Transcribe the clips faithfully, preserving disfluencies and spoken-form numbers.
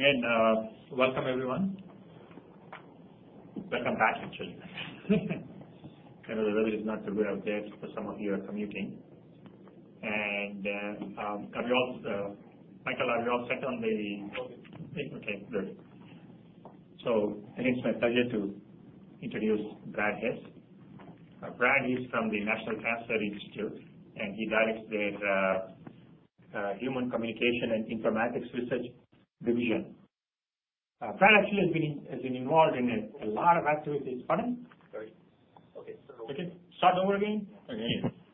Again, uh, welcome everyone. Welcome back actually. I know the weather is not so good out there for some of you are commuting. And uh, um, are we all, uh, Michael, are we all set on the, okay, good. So it's my pleasure to introduce Brad Hess. Uh, Brad is from the National Cancer Institute and he directs their uh, uh, Human Communication and Informatics Research Division. Uh, Brad actually has been, has been involved in a, a lot of activities. Pardon? Sorry. Okay. So okay. Start over again. Okay. So,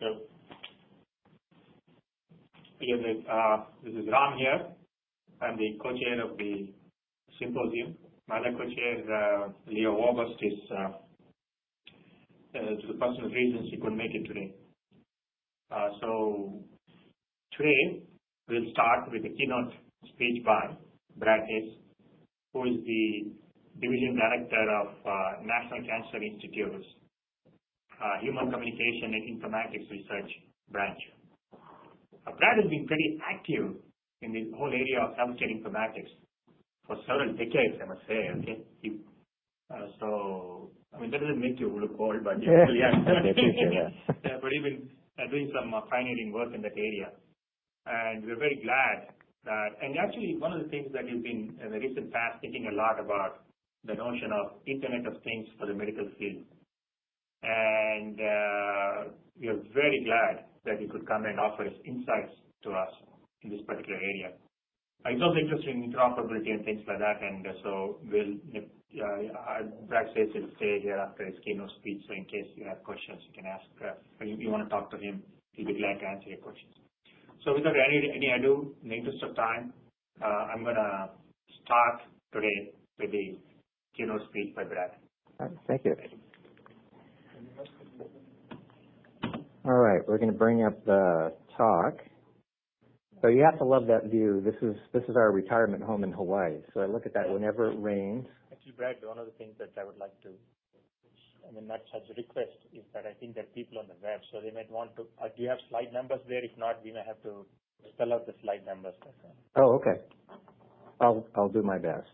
again, uh, this is Ram here. I'm the co-chair of the symposium. My other co-chair, uh, Leo August, is uh, uh, to the personal reasons he couldn't make it today. Uh, so today we'll start with a keynote speech by Brad Hess, who is the Division Director of uh, National Cancer Institute's uh, Human Communication and Informatics Research Branch. Uh, Brad has been pretty active in the whole area of healthcare informatics for several decades, I must say. Okay, he, uh, so I mean that doesn't make you look old, but yeah, yeah. yeah but even uh, doing some uh, pioneering work in that area, and we're very glad. That, and actually, one of the things that you've been in the recent past thinking a lot about the notion of Internet of Things for the medical field. And uh, we are very glad that you could come and offer us insights to us in this particular area. Uh, it's also interested in interoperability and things like that. And uh, so we'll, uh, Brad says he'll stay here after his keynote speech. So in case you have questions, you can ask, uh, or you, you want to talk to him, he'll be glad to answer your questions. So without any, any ado, in the interest of time, uh, I'm going to start today with the keynote speech by Brad. Right, thank you. All right, we're going to bring up the talk. So you have to love that view. This is this is our retirement home in Hawaii. So I look at that whenever it rains. Actually, Brad, one of the things that I would like to I mean, not such a request, is that I think that people on the web, so they might want to, uh, do you have slide numbers there? If not, we may have to spell out the slide numbers. Oh, okay. I'll, I'll do my best.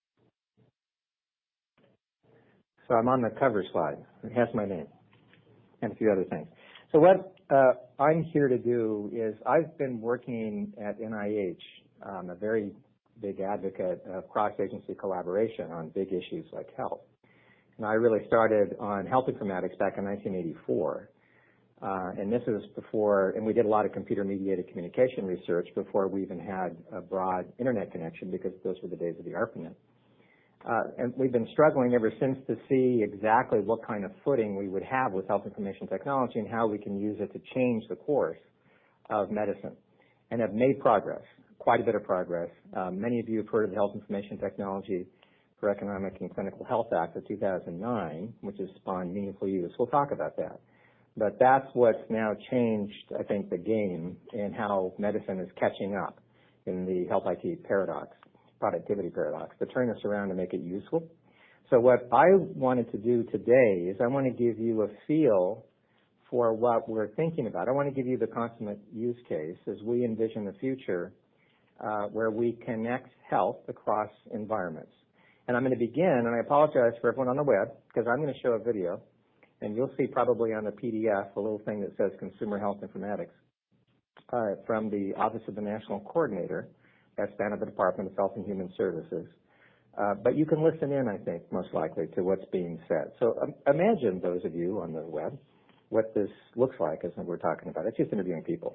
So I'm on the cover slide. It has my name and a few other things. So what uh, I'm here to do is I've been working at N I H, um, a very big advocate of cross-agency collaboration on big issues like health. And I really started on health informatics back in nineteen eighty-four. Uh, and this is before, and we did a lot of computer-mediated communication research before we even had a broad internet connection because those were the days of the ARPANET. Uh, and we've been struggling ever since to see exactly what kind of footing we would have with health information technology and how we can use it to change the course of medicine. And have made progress, quite a bit of progress. Um, many of you have heard of the Health Information Technology for Economic and Clinical Health Act of two thousand nine, which has spawned meaningful use. We'll talk about that. But that's what's now changed, I think, the game in how medicine is catching up in the health I T paradox, productivity paradox, to turn this around and make it useful. So what I wanted to do today is I want to give you a feel for what we're thinking about. I want to give you the consummate use case as we envision the future uh, where we connect health across environments. And I'm going to begin, and I apologize for everyone on the web, because I'm going to show a video, and you'll see probably on the P D F a little thing that says Consumer Health Informatics uh, from the Office of the National Coordinator. That's down at the Department of Health and Human Services. Uh, but you can listen in, I think, most likely, to what's being said. So um, imagine, those of you on the web, what this looks like as we're talking about. It's just interviewing people.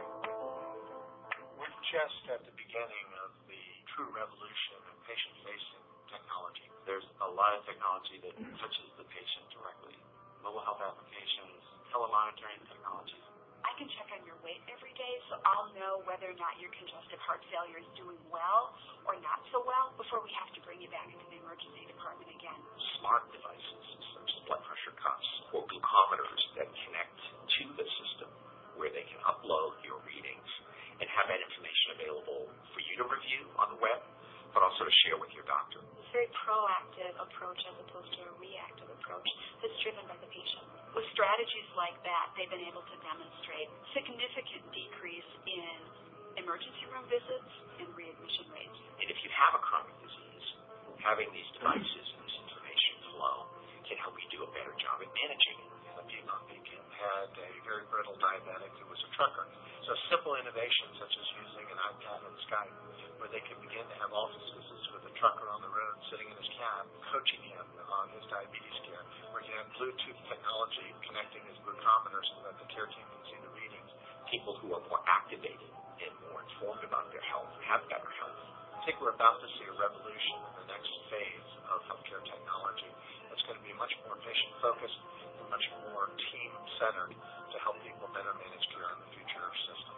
We're just at the beginning of the true revolution of patient-facing technology. There's a lot of technology that touches the patient directly. Mobile health applications, telemonitoring technology. I can check on your weight every day, so I'll know whether or not your congestive heart failure is doing well or not so well before we have to bring you back into the emergency department again. Smart devices such as blood pressure cuffs or glucometers that connect to the system where they can upload your readings and have that information available for you to review on the web, but also to share with your doctor. It's a very proactive approach as opposed to a reactive approach that's driven by the patient. With strategies like that, they've been able to demonstrate significant decrease in emergency room visits, and readmission rates. And if you have a chronic disease, having these devices and this information flow can help you do a better job at managing it. A Piedmont Beacon had a very brittle diabetic who was a trucker. So simple innovations such as using an iPad and Skype, where they could begin to have office visits with a trucker on the road sitting in his cab, coaching him on his diabetes care, where you have Bluetooth technology connecting his glucometer so that the care team can see the readings. People who are more activated and more informed about their health have better health. I think we're about to see a revolution in the next phase of healthcare technology. It's going to be much more patient-focused and much more team-centered to help people better manage care in the future system.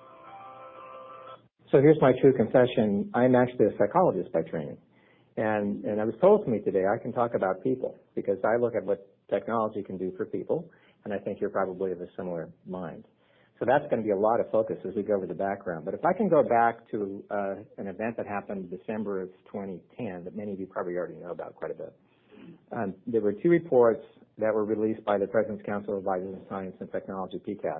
So here's my true confession. I'm actually a psychologist by training. And, and it was told to me today I can talk about people because I look at what technology can do for people, and I think you're probably of a similar mind. So that's going to be a lot of focus as we go over the background. But if I can go back to uh, an event that happened December of twenty ten that many of you probably already know about quite a bit. Um, there were two reports that were released by the President's Council of Advisors in Science and Technology, P C A S,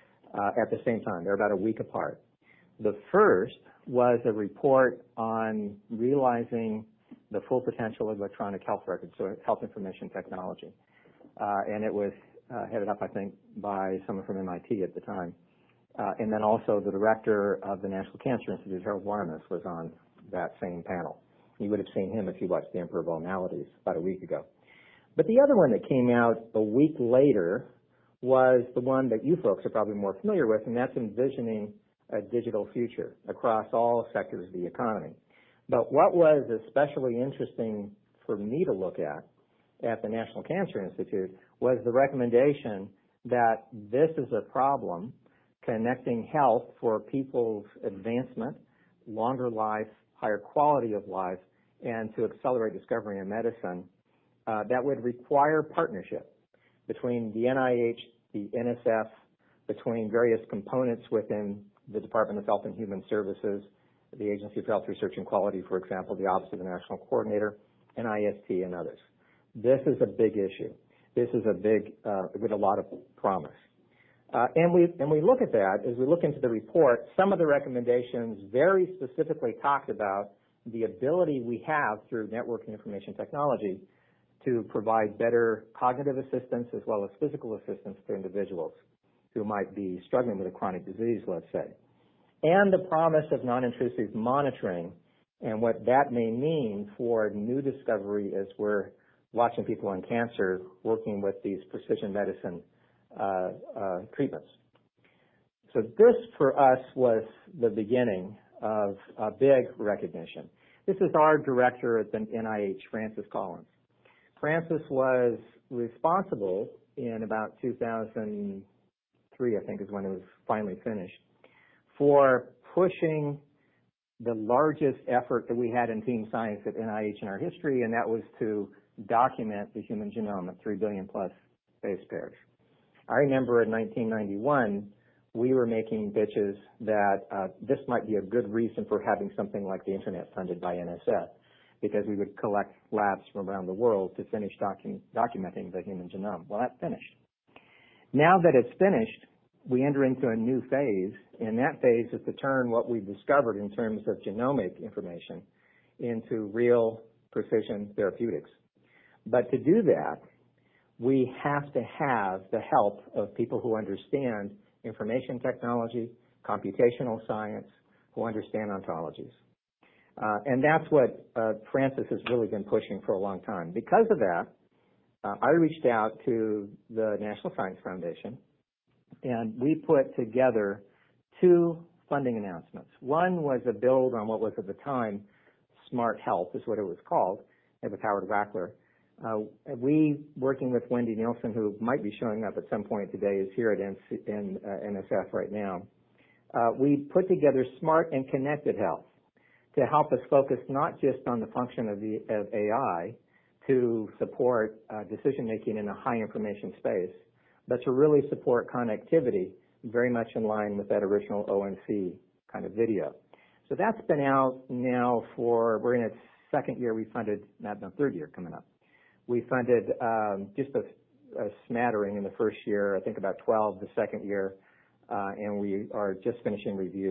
uh, at the same time. They're about a week apart. The first was a report on realizing the full potential of electronic health records, so health information technology. Uh, and it was uh, headed up, I think, by someone from M I T at the time. Uh, and then also the director of the National Cancer Institute, Harold Warmus, was on that same panel. You would have seen him if you watched The Emperor of All Maladies about a week ago. But the other one that came out a week later was the one that you folks are probably more familiar with, and that's envisioning a digital future across all sectors of the economy. But what was especially interesting for me to look at at the National Cancer Institute was the recommendation that this is a problem connecting health for people's advancement, longer life, higher quality of life, and to accelerate discovery in medicine uh, that would require partnership between the N I H, the N S F, between various components within the Department of Health and Human Services, the Agency for Health Research and Quality, for example, the Office of the National Coordinator, N I S T, and others. This is a big issue. This is a big, uh, with a lot of promise. Uh, and we and we look at that as we look into the report. Some of the recommendations very specifically talked about the ability we have through network and information technology to provide better cognitive assistance as well as physical assistance to individuals who might be struggling with a chronic disease, let's say. And the promise of non-intrusive monitoring and what that may mean for new discovery as we're watching people on cancer working with these precision medicine uh, uh, treatments. So this for us was the beginning of a big recognition. This is our director at the N I H, Francis Collins. Francis was responsible in about two thousand three, I think is when it was finally finished, for pushing the largest effort that we had in team science at N I H in our history, and that was to document the human genome at three billion plus base pairs. I remember in nineteen ninety-one, we were making pitches that uh, this might be a good reason for having something like the Internet funded by N S F, because we would collect labs from around the world to finish docu- documenting the human genome. Well, that's finished. Now that it's finished, we enter into a new phase, and that phase is to turn what we've discovered in terms of genomic information into real precision therapeutics. But to do that, we have to have the help of people who understand information technology, computational science, who understand ontologies. Uh, and that's what uh, Francis has really been pushing for a long time. Because of that, uh, I reached out to the National Science Foundation, and we put together two funding announcements. One was a build on what was at the time Smart Health, is what it was called, with Howard Wackler. Uh, we, working with Wendy Nielsen, who might be showing up at some point today, is here at N C, in, uh, N S F right now. Uh, we put together Smart and Connected Health to help us focus not just on the function of, the, of A I to support uh, decision-making in a high-information space, but to really support connectivity very much in line with that original O N C kind of video. So that's been out now for, we're in its second year. We funded, not the third year coming up. We funded um, just a, a smattering in the first year, I think about twelve the second year, uh, and we are just finishing review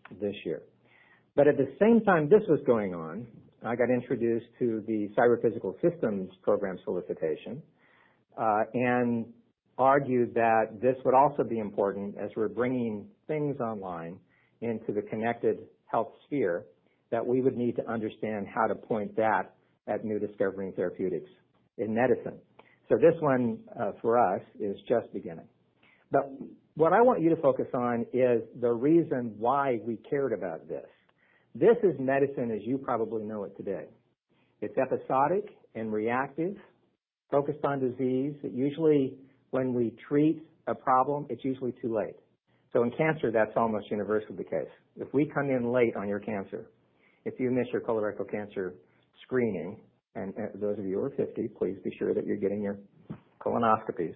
this year. But at the same time this was going on, I got introduced to the Cyber Physical Systems program solicitation uh, and argued that this would also be important as we're bringing things online into the connected health sphere, that we would need to understand how to point that at new discovery and therapeutics in medicine. So this one uh, for us is just beginning. But what I want you to focus on is the reason why we cared about this. This is medicine as you probably know it today. It's episodic and reactive, focused on disease. It usually, when we treat a problem, it's usually too late. So in cancer, that's almost universally the case. If we come in late on your cancer, if you miss your colorectal cancer screening, and uh, those of you who are fifty, please be sure that you're getting your colonoscopies.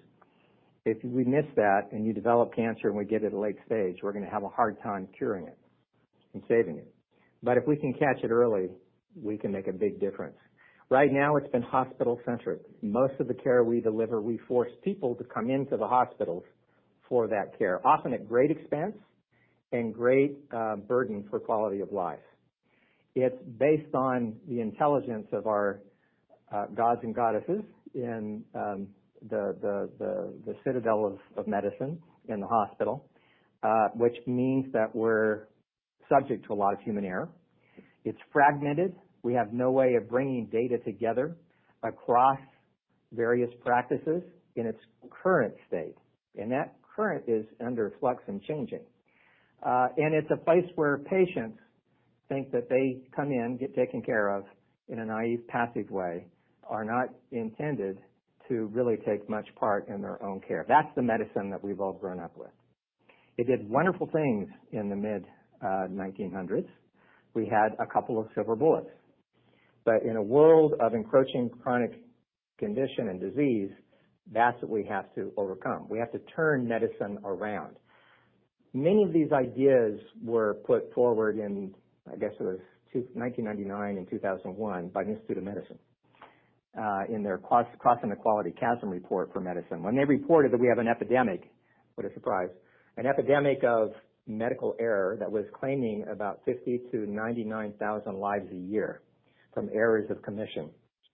If we miss that and you develop cancer and we get it at a late stage, we're going to have a hard time curing it and saving it. But if we can catch it early, we can make a big difference. Right now, it's been hospital-centric. Most of the care we deliver, we force people to come into the hospitals for that care, often at great expense and great uh, burden for quality of life. It's based on the intelligence of our uh, gods and goddesses in um, the, the, the, the citadel of, of medicine in the hospital, uh, which means that we're subject to a lot of human error. It's fragmented. We have no way of bringing data together across various practices in its current state. And that current is under flux and changing. Uh, and it's a place where patients think that they come in, get taken care of in a naive, passive way, are not intended to really take much part in their own care. That's the medicine that we've all grown up with. It did wonderful things in the mid uh, nineteen hundreds. We had a couple of silver bullets. But in a world of encroaching chronic condition and disease, that's what we have to overcome. We have to turn medicine around. Many of these ideas were put forward in, I guess it was nineteen ninety-nine and two thousand one by the Institute of Medicine uh, in their Cross Inequality Chasm report for medicine. When they reported that we have an epidemic, what a surprise, an epidemic of medical error that was claiming about fifty to ninety-nine thousand lives a year from errors of commission.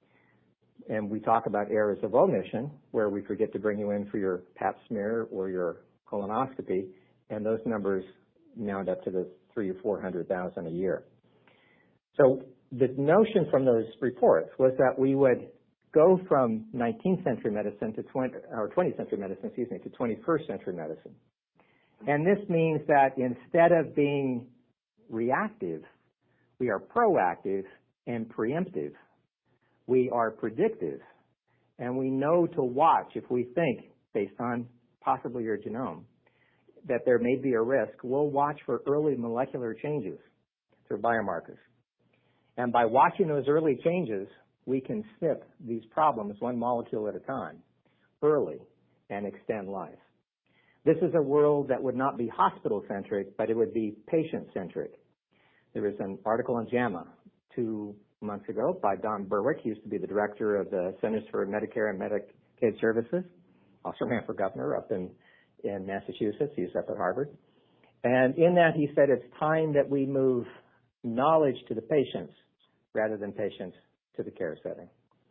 And we talk about errors of omission, where we forget to bring you in for your pap smear or your colonoscopy, and those numbers mount up to the three or four hundred thousand a year. So the notion from those reports was that we would go from nineteenth century medicine to twenty or twentieth century medicine, excuse me, to twenty-first century medicine. And this means that instead of being reactive, we are proactive and preemptive. We are predictive, and we know to watch if we think, based on possibly your genome, that there may be a risk. We'll watch for early molecular changes through biomarkers. And by watching those early changes, we can snip these problems one molecule at a time early and extend life. This is a world that would not be hospital-centric, but it would be patient-centric. There was an article in JAMA two months ago by Don Berwick. He used to be the director of the Centers for Medicare and Medicaid Services, also ran for governor up in, in Massachusetts. He's up at Harvard. And in that, he said it's time that we move knowledge to the patients rather than patients to the care setting.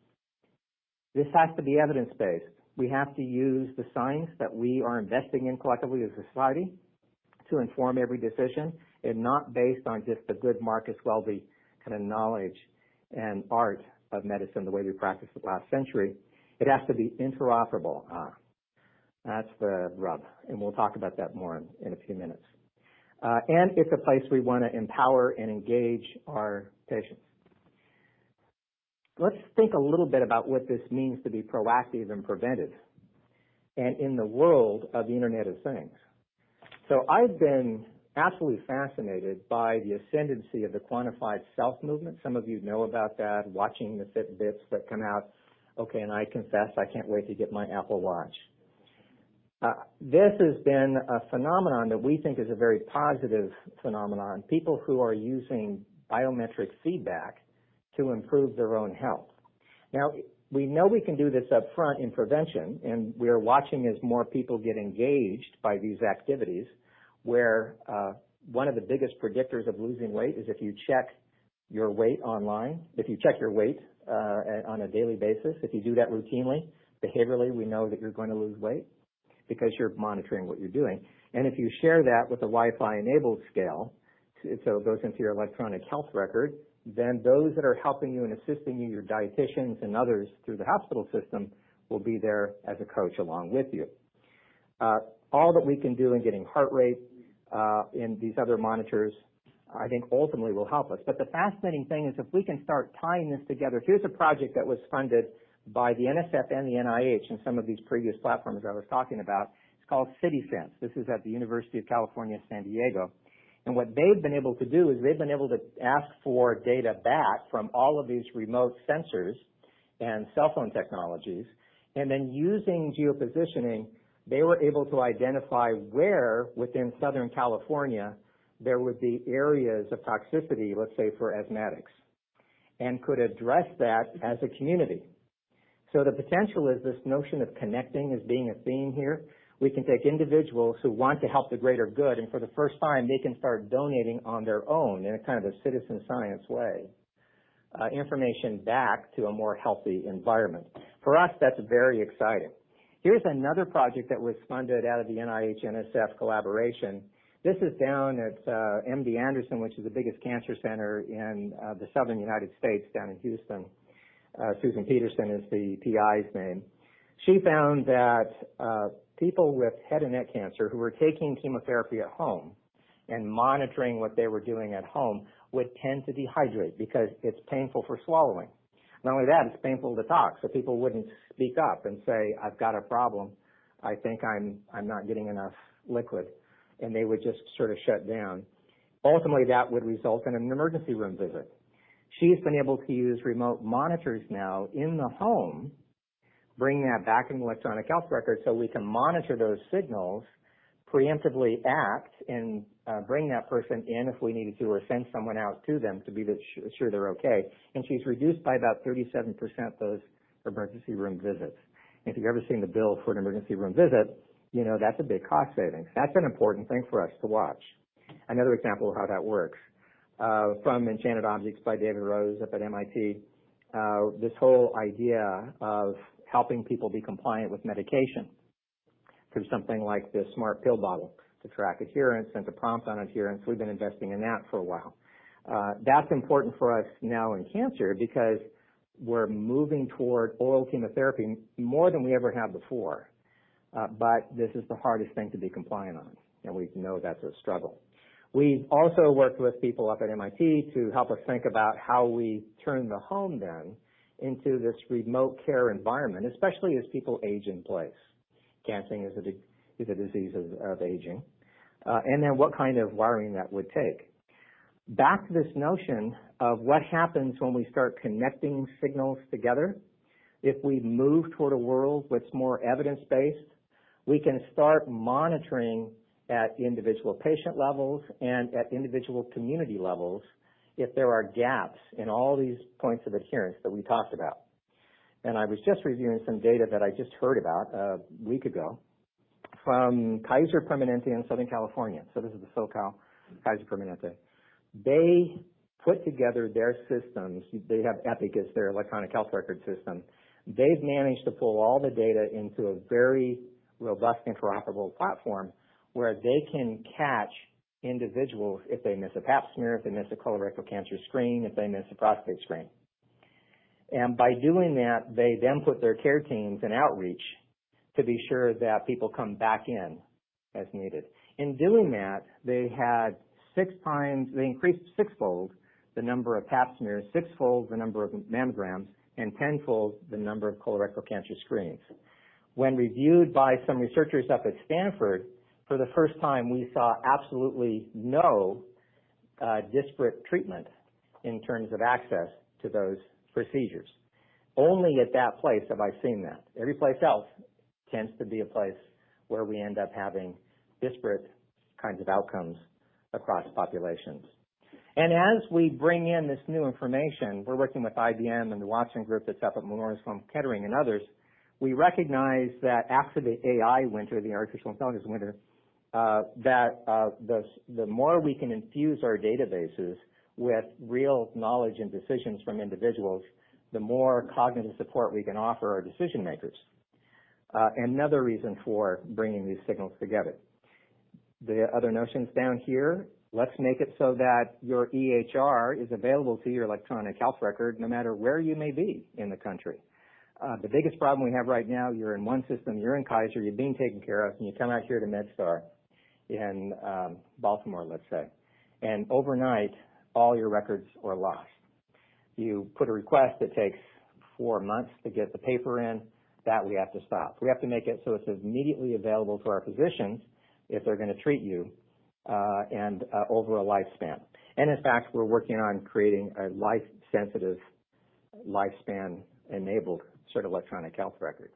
This has to be evidence-based. We have to use the science that we are investing in collectively as a society to inform every decision, and not based on just the good Marcus Welby kind of knowledge and art of medicine the way we practiced it last century. It has to be interoperable. Ah, that's the rub, and we'll talk about that more in, in a few minutes. Uh, and it's a place we want to empower and engage our patients. Let's think a little bit about what this means to be proactive and preventive, and in the world of the Internet of Things. So I've been absolutely fascinated by the ascendancy of the quantified self movement. Some of you know about that, watching the Fitbits that come out. Okay, and I confess I can't wait to get my Apple Watch. Uh, this has been a phenomenon that we think is a very positive phenomenon. People who are using biometric feedback to improve their own health. Now, we know we can do this up front in prevention, and we're watching as more people get engaged by these activities where uh, one of the biggest predictors of losing weight is if you check your weight online, if you check your weight uh, on a daily basis. If you do that routinely, behaviorally, we know that you're going to lose weight because you're monitoring what you're doing. And if you share that with a Wi-Fi enabled scale, so it goes into your electronic health record, then those that are helping you and assisting you, your dietitians and others through the hospital system, will be there as a coach along with you. Uh, all that we can do in getting heart rate uh, in these other monitors, I think ultimately will help us. But the fascinating thing is if we can start tying this together, here's a project that was funded by the N S F and the N I H and some of these previous platforms I was talking about. It's called CitySense. This is at the University of California, San Diego. And what they've been able to do is they've been able to ask for data back from all of these remote sensors and cell phone technologies. And then using geopositioning, they were able to identify where within Southern California there would be areas of toxicity, let's say for asthmatics, and could address that as a community. So the potential is this notion of connecting as being a theme here. We can take individuals who want to help the greater good, and for the first time, they can start donating on their own in a kind of a citizen science way, uh, information back to a more healthy environment. For us, that's very exciting. Here's another project that was funded out of the N I H N S F collaboration. This is down at uh, M D Anderson, which is the biggest cancer center in uh, the southern United States, down in Houston. Uh, Susan Peterson is the P I's name. She found that uh, people with head and neck cancer who were taking chemotherapy at home and monitoring what they were doing at home would tend to dehydrate because it's painful for swallowing. Not only that, it's painful to talk, so people wouldn't speak up and say, I've got a problem. I think I'm, I'm not getting enough liquid. And they would just sort of shut down. Ultimately, that would result in an emergency room visit. She's been able to use remote monitors now in the home, bring that back in the electronic health record so we can monitor those signals, preemptively act, and uh, bring that person in if we needed to, or send someone out to them to be sure they're okay. And she's reduced by about thirty-seven percent those emergency room visits. And if you've ever seen the bill for an emergency room visit, you know that's a big cost savings. That's an important thing for us to watch. Another example of how that works. Uh, from Enchanted Objects by David Rose up at M I T, uh, this whole idea of helping people be compliant with medication through something like this smart pill bottle to track adherence and to prompt on adherence. We've been investing in that for a while. Uh, that's important for us now in cancer because we're moving toward oral chemotherapy more than we ever have before. Uh, but this is the hardest thing to be compliant on, and we know that's a struggle. We've also worked with people up at M I T to help us think about how we turn the home then into this remote care environment, especially as people age in place. Cancer is a, is a disease of, of aging. Uh, and then what kind of wiring that would take. Back to this notion of what happens when we start connecting signals together. If we move toward a world that's more evidence-based, we can start monitoring at individual patient levels and at individual community levels if there are gaps in all these points of adherence that we talked about. And I was just reviewing some data that I just heard about a week ago from Kaiser Permanente in Southern California. So this is the SoCal Kaiser Permanente. They put together their systems. They have Epic as their electronic health record system. They've managed to pull all the data into a very robust interoperable platform where they can catch individuals if they miss a pap smear, if they miss a colorectal cancer screen, if they miss a prostate screen. And by doing that, they then put their care teams in outreach to be sure that people come back in as needed. In doing that, they had six times, they increased sixfold the number of pap smears, sixfold the number of mammograms, and tenfold the number of colorectal cancer screens. When reviewed by some researchers up at Stanford, for the first time, we saw absolutely no uh, disparate treatment in terms of access to those procedures. Only at that place have I seen that. Every place else tends to be a place where we end up having disparate kinds of outcomes across populations. And as we bring in this new information, we're working with I B M and the Watson Group that's up at Memorial Sloan Kettering and others, we recognize that after the A I winter, the artificial intelligence winter, uh, that uh, the, the more we can infuse our databases with real knowledge and decisions from individuals, the more cognitive support we can offer our decision makers. Uh, another reason for bringing these signals together. The other notions down here, let's make it so that your E H R is available to your electronic health record no matter where you may be in the country. Uh, the biggest problem we have right now, you're in one system, you're in Kaiser, you're being taken care of, and you come out here to MedStar in um, Baltimore, let's say, and overnight, all your records are lost. You put a request that takes four months to get the paper in, that we have to stop. We have to make it so it's immediately available to our physicians if they're going to treat you uh, and uh, over a lifespan. And in fact, we're working on creating a life-sensitive, lifespan-enabled sort of electronic health record.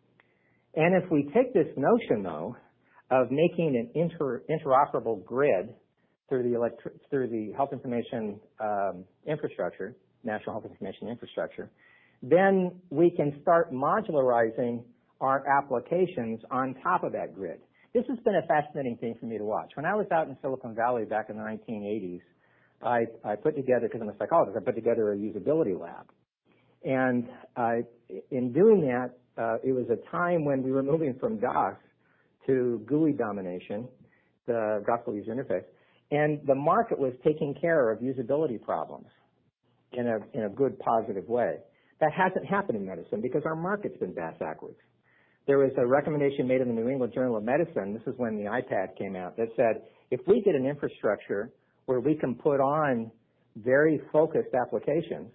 And if we take this notion, though, of making an inter interoperable grid through the, electri through the health information um, infrastructure, National Health Information Infrastructure, then we can start modularizing our applications on top of that grid. This has been a fascinating thing for me to watch. When I was out in Silicon Valley back in the nineteen eighties, I, I put together, because I'm a psychologist, I put together a usability lab. And uh, in doing that, uh, it was a time when we were moving from DOS to G U I domination, the graphical user interface, and the market was taking care of usability problems in a, in a good, positive way. That hasn't happened in medicine because our market's been bass backwards. There was a recommendation made in the New England Journal of Medicine, this is when the iPad came out, that said, if we get an infrastructure where we can put on very focused applications,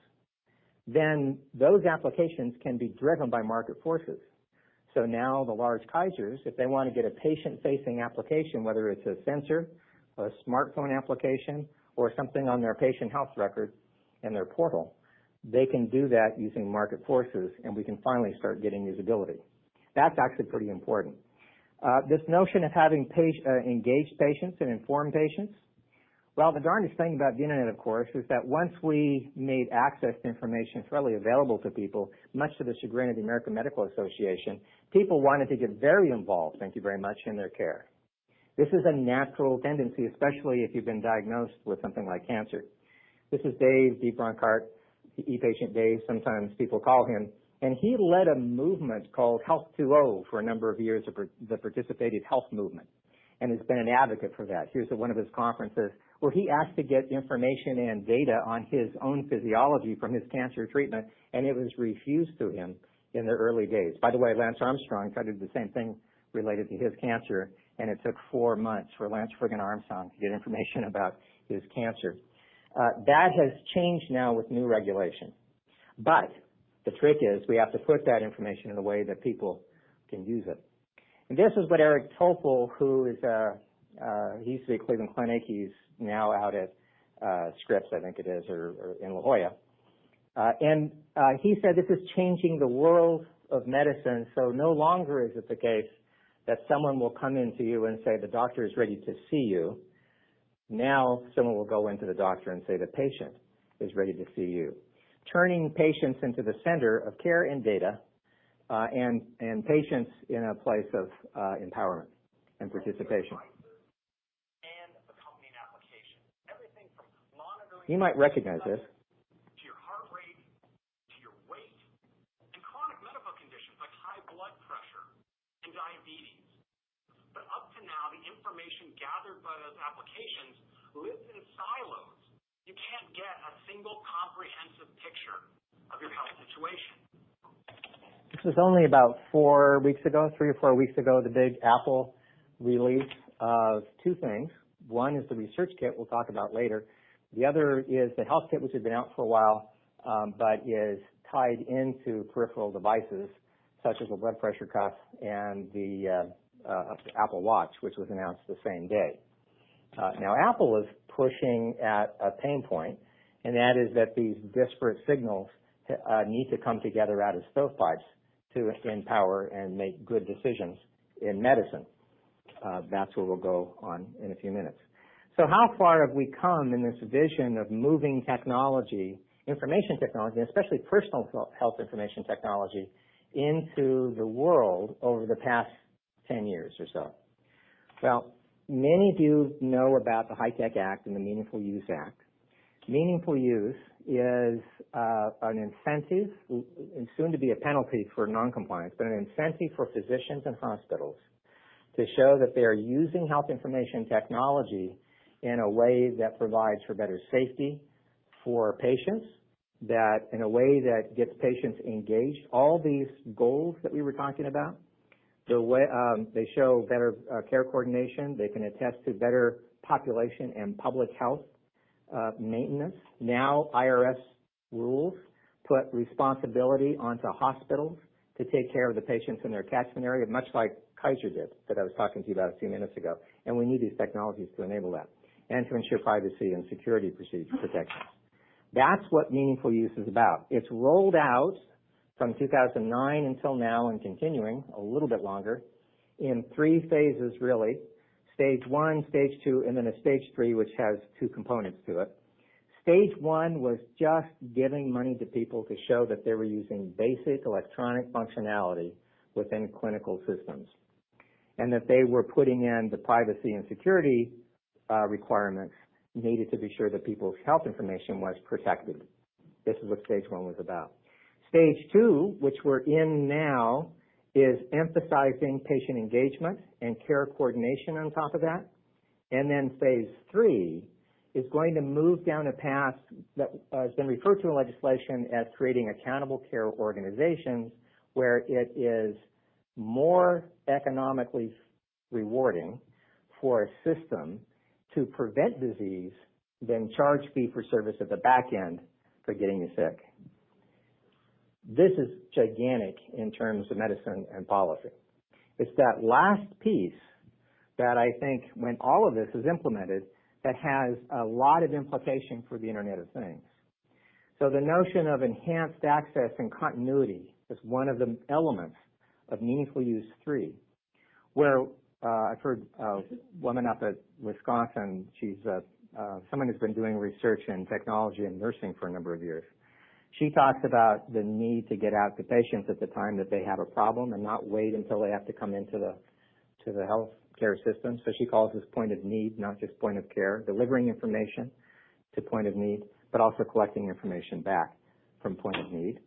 then those applications can be driven by market forces. So now the large Kaisers, if they want to get a patient-facing application, whether it's a sensor, a smartphone application, or something on their patient health record and their portal, they can do that using market forces, and we can finally start getting usability. That's actually pretty important. Uh, this notion of having patient, uh, engaged patients and informed patients, well, the darndest thing about the Internet, of course, is that once we made access to information freely available to people, much to the chagrin of the American Medical Association, people wanted to get very involved, thank you very much, in their care. This is a natural tendency, especially if you've been diagnosed with something like cancer. This is Dave DeBronkart, e-patient Dave, sometimes people call him, and he led a movement called Health two point oh for a number of years, the participated health movement, and has been an advocate for that. Here's at one of his conferences where he asked to get information and data on his own physiology from his cancer treatment, and it was refused to him in the early days. By the way, Lance Armstrong tried to do the same thing related to his cancer, and it took four months for Lance friggin' Armstrong to get information about his cancer. Uh, that has changed now with new regulation. But the trick is we have to put that information in a way that people can use it. And this is what Eric Topol, who is, uh, uh, he used to be at Cleveland Clinic, he's now out at uh, Scripps, I think it is, or, or in La Jolla. Uh, and uh, he said this is changing the world of medicine, so no longer is it the case that someone will come into you and say the doctor is ready to see you. Now someone will go into the doctor and say the patient is ready to see you. Turning patients into the center of care and data, uh, and, and patients in a place of uh, empowerment and participation. And accompanying application. Everything from monitoring. You might recognize this. To your heart rate, to your weight, and chronic medical conditions like high blood pressure and diabetes. But up to now, the information gathered by those applications lives in silos. You can't get a single comprehensive picture of your health situation. This was only about four weeks ago, three or four weeks ago, the big Apple release of two things. One is the research kit we'll talk about later. The other is the health kit, which has been out for a while, um, but is tied into peripheral devices such as the blood pressure cuff and the uh, uh, Apple Watch, which was announced the same day. Uh, now, Apple is pushing at a pain point, and that is that these disparate signals uh, need to come together out of stovepipes to empower and make good decisions in medicine. Uh, that's where we'll go on in a few minutes. So how far have we come in this vision of moving technology, information technology, especially personal health information technology, into the world over the past ten years or so? Well, many of you know about the HITECH Act and the Meaningful Use Act. Meaningful use is uh, an incentive, and soon to be a penalty for noncompliance, but an incentive for physicians and hospitals to show that they are using health information technology in a way that provides for better safety for patients, that in a way that gets patients engaged. All these goals that we were talking about, the way um, they show better uh, care coordination, they can attest to better population and public health Uh, maintenance. Now I R S rules put responsibility onto hospitals to take care of the patients in their catchment area, much like Kaiser did that I was talking to you about a few minutes ago. And we need these technologies to enable that and to ensure privacy and security procedure protections. That's what meaningful use is about. It's rolled out from two thousand nine until now and continuing a little bit longer in three phases, really. Stage one, stage two, and then a stage three, which has two components to it. Stage one was just giving money to people to show that they were using basic electronic functionality within clinical systems, and that they were putting in the privacy and security uh, requirements needed to be sure that people's health information was protected. This is what stage one was about. Stage two, which we're in now, is emphasizing patient engagement and care coordination on top of that. And then phase three is going to move down a path that uh, has been referred to in legislation as creating accountable care organizations, where it is more economically rewarding for a system to prevent disease than charge fee for service at the back end for getting you sick. This is gigantic in terms of medicine and policy. It's that last piece that I think, when all of this is implemented, that has a lot of implication for the Internet of Things. So the notion of enhanced access and continuity is one of the elements of Meaningful Use three, where uh, I've heard a woman up at Wisconsin, she's uh, uh, someone who's been doing research in technology and nursing for a number of years. She talks about the need to get out to patients at the time that they have a problem and not wait until they have to come into the to the health care system. So she calls this point of need, not just point of care, delivering information to point of need, but also collecting information back from point of need.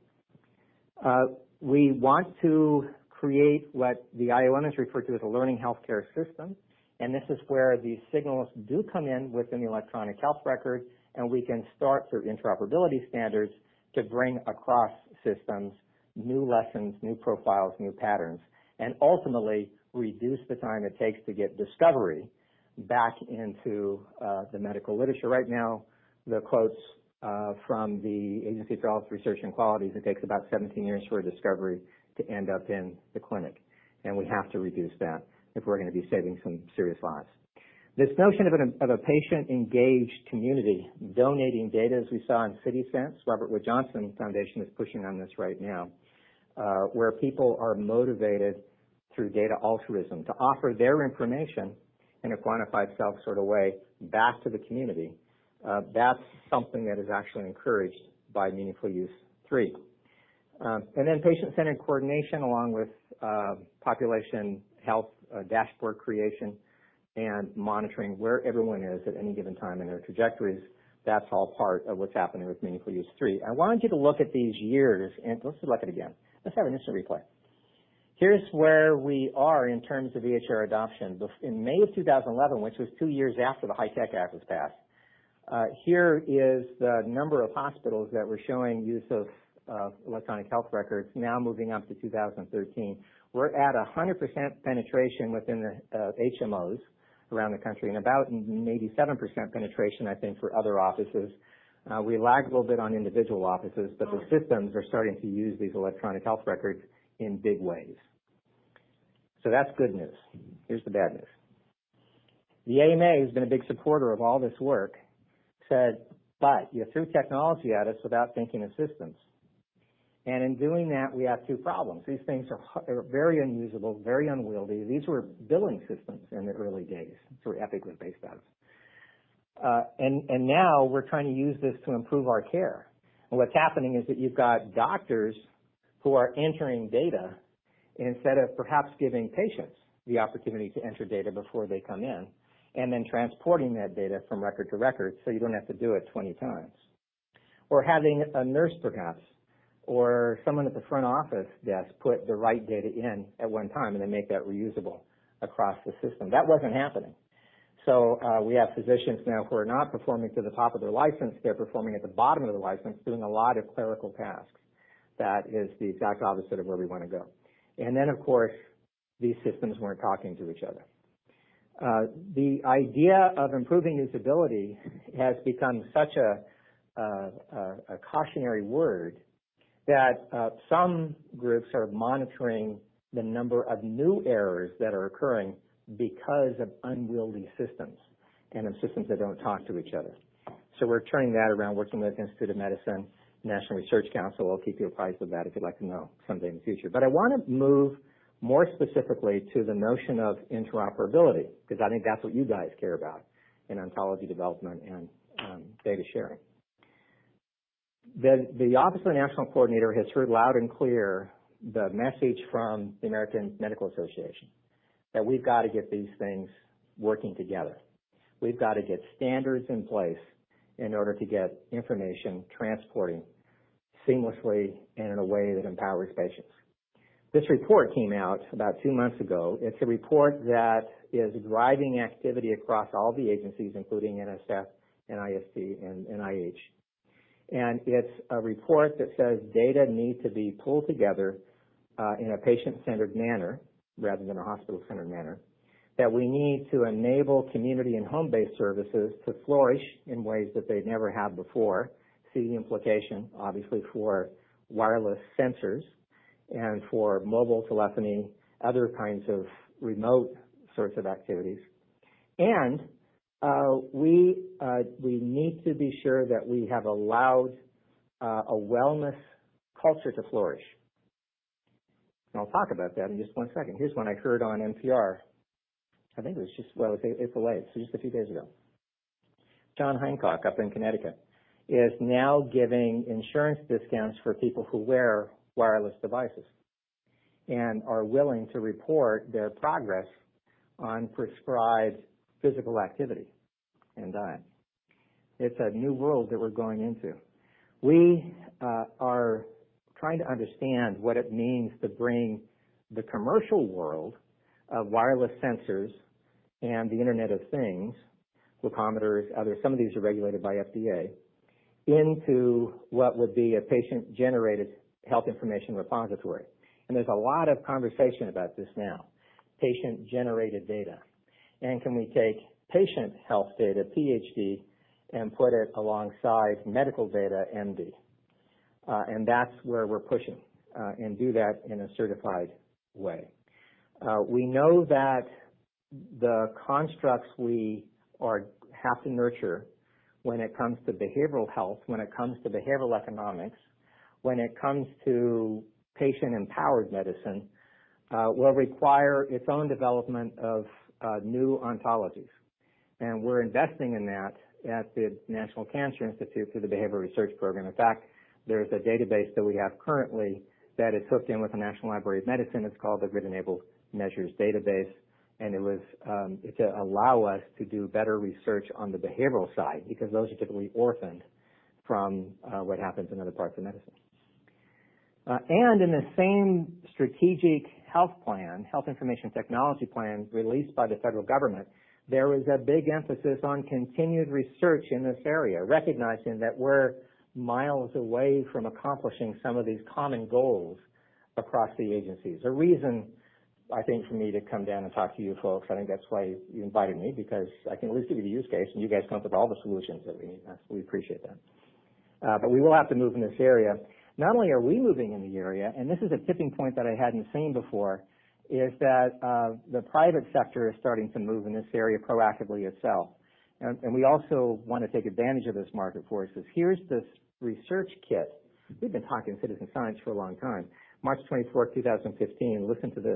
Uh, we want to create what the I O M has referred to as a learning healthcare system, and this is where these signals do come in within the electronic health record, and we can start through interoperability standards to bring across systems new lessons, new profiles, new patterns, and ultimately reduce the time it takes to get discovery back into uh, the medical literature. Right now, the quotes uh, from the Agency for Health Research and Quality is it takes about seventeen years for a discovery to end up in the clinic, and we have to reduce that if we're going to be saving some serious lives. This notion of, an, of a patient-engaged community donating data, as we saw in CitySense, Robert Wood Johnson Foundation is pushing on this right now, uh, where people are motivated through data altruism to offer their information in a quantified self sort of way back to the community. Uh, that's something that is actually encouraged by Meaningful Use three. Um, and then patient-centered coordination along with uh, population health uh, dashboard creation and monitoring where everyone is at any given time in their trajectories. That's all part of what's happening with Meaningful Use three. I wanted you to look at these years, and let's look at it again. Let's have an instant replay. Here's where we are in terms of E H R adoption. In May of two thousand eleven, which was two years after the HITECH Act was passed, uh, here is the number of hospitals that were showing use of uh, electronic health records, now moving up to two thousand thirteen. We're at one hundred percent penetration within the uh, H M Os around the country, and about eighty-seven percent penetration, I think, for other offices. Uh, we lag a little bit on individual offices, but the systems are starting to use these electronic health records in big ways. So that's good news. Here's the bad news. The A M A has been a big supporter of all this work, said, but you threw technology at us without thinking of systems. And in doing that, we have two problems. These things are, are very unusable, very unwieldy. These were billing systems in the early days. That's where Epic was based out of. Uh, and, and now we're trying to use this to improve our care. And what's happening is that you've got doctors who are entering data instead of perhaps giving patients the opportunity to enter data before they come in. and then transporting that data from record to record so you don't have to do it twenty times. Or having a nurse perhaps, or someone at the front office desk put the right data in at one time and then make that reusable across the system. That wasn't happening. So uh, we have physicians now who are not performing to the top of their license, they're performing at the bottom of the license, doing a lot of clerical tasks. That is the exact opposite of where we want to go. And then, of course, these systems weren't talking to each other. Uh, the idea of improving usability has become such a, a, a cautionary word that uh, some groups are monitoring the number of new errors that are occurring because of unwieldy systems and of systems that don't talk to each other. So we're turning that around, working with Institute of Medicine, National Research Council. I'll keep you apprised of that if you'd like to know someday in the future. But I want to move more specifically to the notion of interoperability, because I think that's what you guys care about in ontology development and um, data sharing. The, the Office of the National Coordinator has heard loud and clear the message from the American Medical Association that we've got to get these things working together. We've got to get standards in place in order to get information transporting seamlessly and in a way that empowers patients. This report came out about two months ago. It's a report that is driving activity across all the agencies, including N S F, N I S T, and N I H. And it's a report that says data need to be pulled together uh, in a patient-centered manner rather than a hospital-centered manner, that we need to enable community and home-based services to flourish in ways that they never have before. See the implication, obviously, for wireless sensors and for mobile telephony, other kinds of remote sorts of activities. And uh, we uh, we need to be sure that we have allowed uh, a wellness culture to flourish. And I'll talk about that in just one second. Here's one I heard on N P R. I think it was just, well, it was April eighth, so just a few days ago. John Hancock up in Connecticut is now giving insurance discounts for people who wear wireless devices and are willing to report their progress on prescribed physical activity and diet. It's a new world that we're going into. We uh, are trying to understand what it means to bring the commercial world of wireless sensors and the Internet of Things, glucometers, others, some of these are regulated by F D A, into what would be a patient-generated health information repository. And there's a lot of conversation about this now, patient-generated data. And can we take patient health data, P H D, and put it alongside medical data, M D? Uh, and that's where we're pushing, uh, and do that in a certified way. Uh, we know that the constructs we are have to nurture when it comes to behavioral health, when it comes to behavioral economics, when it comes to patient-empowered medicine, uh, will require its own development of uh, new ontologies. And we're investing in that at the National Cancer Institute through the Behavioral Research Program. In fact, there's a database that we have currently that is hooked in with the National Library of Medicine. It's called the Grid-Enabled Measures Database, and it was um, to allow us to do better research on the behavioral side, because those are typically orphaned from uh, what happens in other parts of medicine. Uh, and in the same strategic health plan, health information technology plan released by the federal government, there was a big emphasis on continued research in this area, recognizing that we're miles away from accomplishing some of these common goals across the agencies. A reason, I think, for me to come down and talk to you folks, I think that's why you invited me, because I can at least give you the use case, and you guys come up with all the solutions that we need. We appreciate that. Uh, but we will have to move in this area. Not only are we moving in the area, and this is a tipping point that I hadn't seen before, is that uh, the private sector is starting to move in this area proactively itself. And, and we also want to take advantage of this market forces. Here's this research kit. We've been talking citizen science for a long time. March twenty-fourth, two thousand fifteen. Listen to this.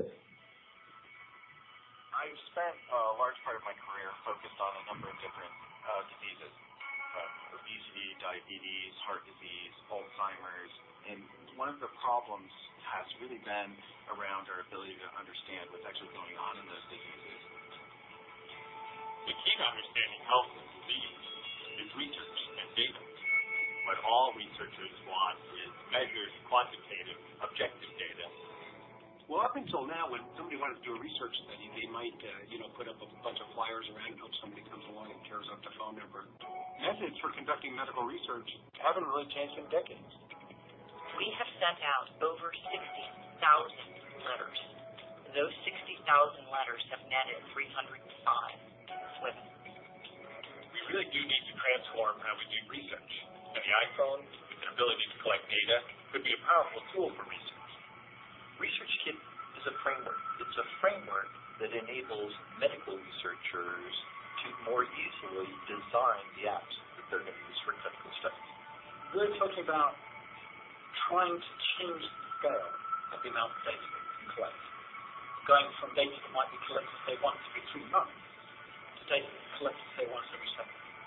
I've spent a large part of my career focused on a number of different uh, diseases, uh, obesity, diabetes, heart disease, Alzheimer's, and one of the problems has really been around our ability to understand what's actually going on in those diseases. The key to understanding health and disease is research and data. What all researchers want is measured, quantitative, objective data. Well, up until now, when somebody wanted to do a research study, they might, uh, you know, put up a bunch of flyers around and hope somebody comes along and tears up the phone number. Methods for conducting medical research haven't really changed in decades. We have sent out over sixty thousand letters. Those sixty thousand letters have netted three hundred five women. We really do need to transform how we do research. And the iPhone, with an ability to collect data, could be a powerful tool for research. ResearchKit is a framework. It's a framework that enables medical researchers to more easily design the apps that they're going to use for clinical studies. Really talking about trying to change the scale of the amount of data that we can collect. Going from data that might be collected, say, once every three months to data that's collected, say, once every seven months.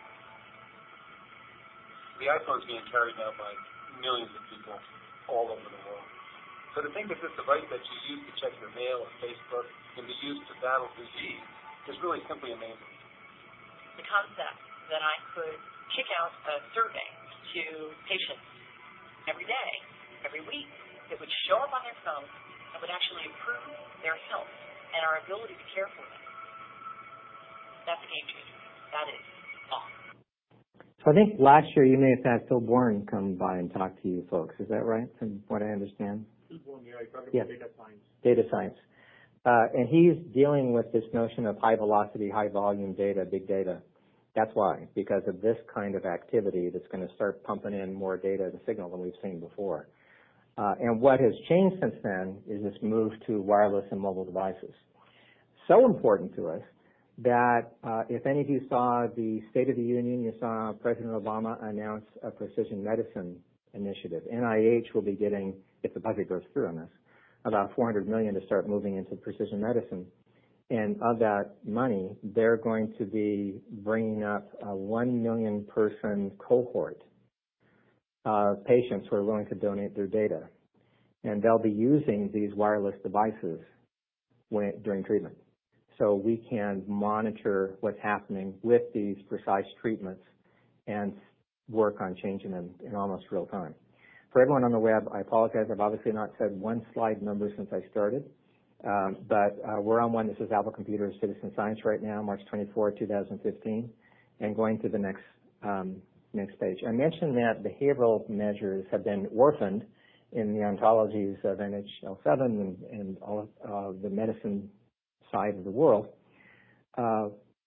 The iPhone's being carried now by millions of people all over the world. So to think that this device that you use to check your mail or Facebook can be used to battle disease is really simply amazing. The concept that I could kick out a survey to patients every day, every week, that would show up on their phone and would actually improve their health and our ability to care for them. That's a game changer. That is awesome. So I think last year you may have had Phil Bourne come by and talk to you folks. Is that right, from what I understand? Yeah, data science. Data science. Uh, and he's dealing with this notion of high velocity, high volume data, big data. That's why, because of this kind of activity that's going to start pumping in more data and signal than we've seen before. Uh, and what has changed since then is this move to wireless and mobile devices. So important to us that uh, if any of you saw the State of the Union, you saw President Obama announce a precision medicine initiative. N I H will be getting, if the budget goes through on this, about four hundred million dollars to start moving into precision medicine. And of that money, they're going to be bringing up a one million person cohort of patients who are willing to donate their data. And they'll be using these wireless devices when, during treatment. So we can monitor what's happening with these precise treatments and work on changing them in almost real time. For everyone on the web, I apologize. I've obviously not said one slide number since I started, um, but uh, we're on one. This is Apple Computer Citizen Science right now, March twenty-fourth, two thousand fifteen, and going to the next um, next page. I mentioned that behavioral measures have been orphaned in the ontologies of N H L seven and, and all of uh, the medicine side of the world. Uh,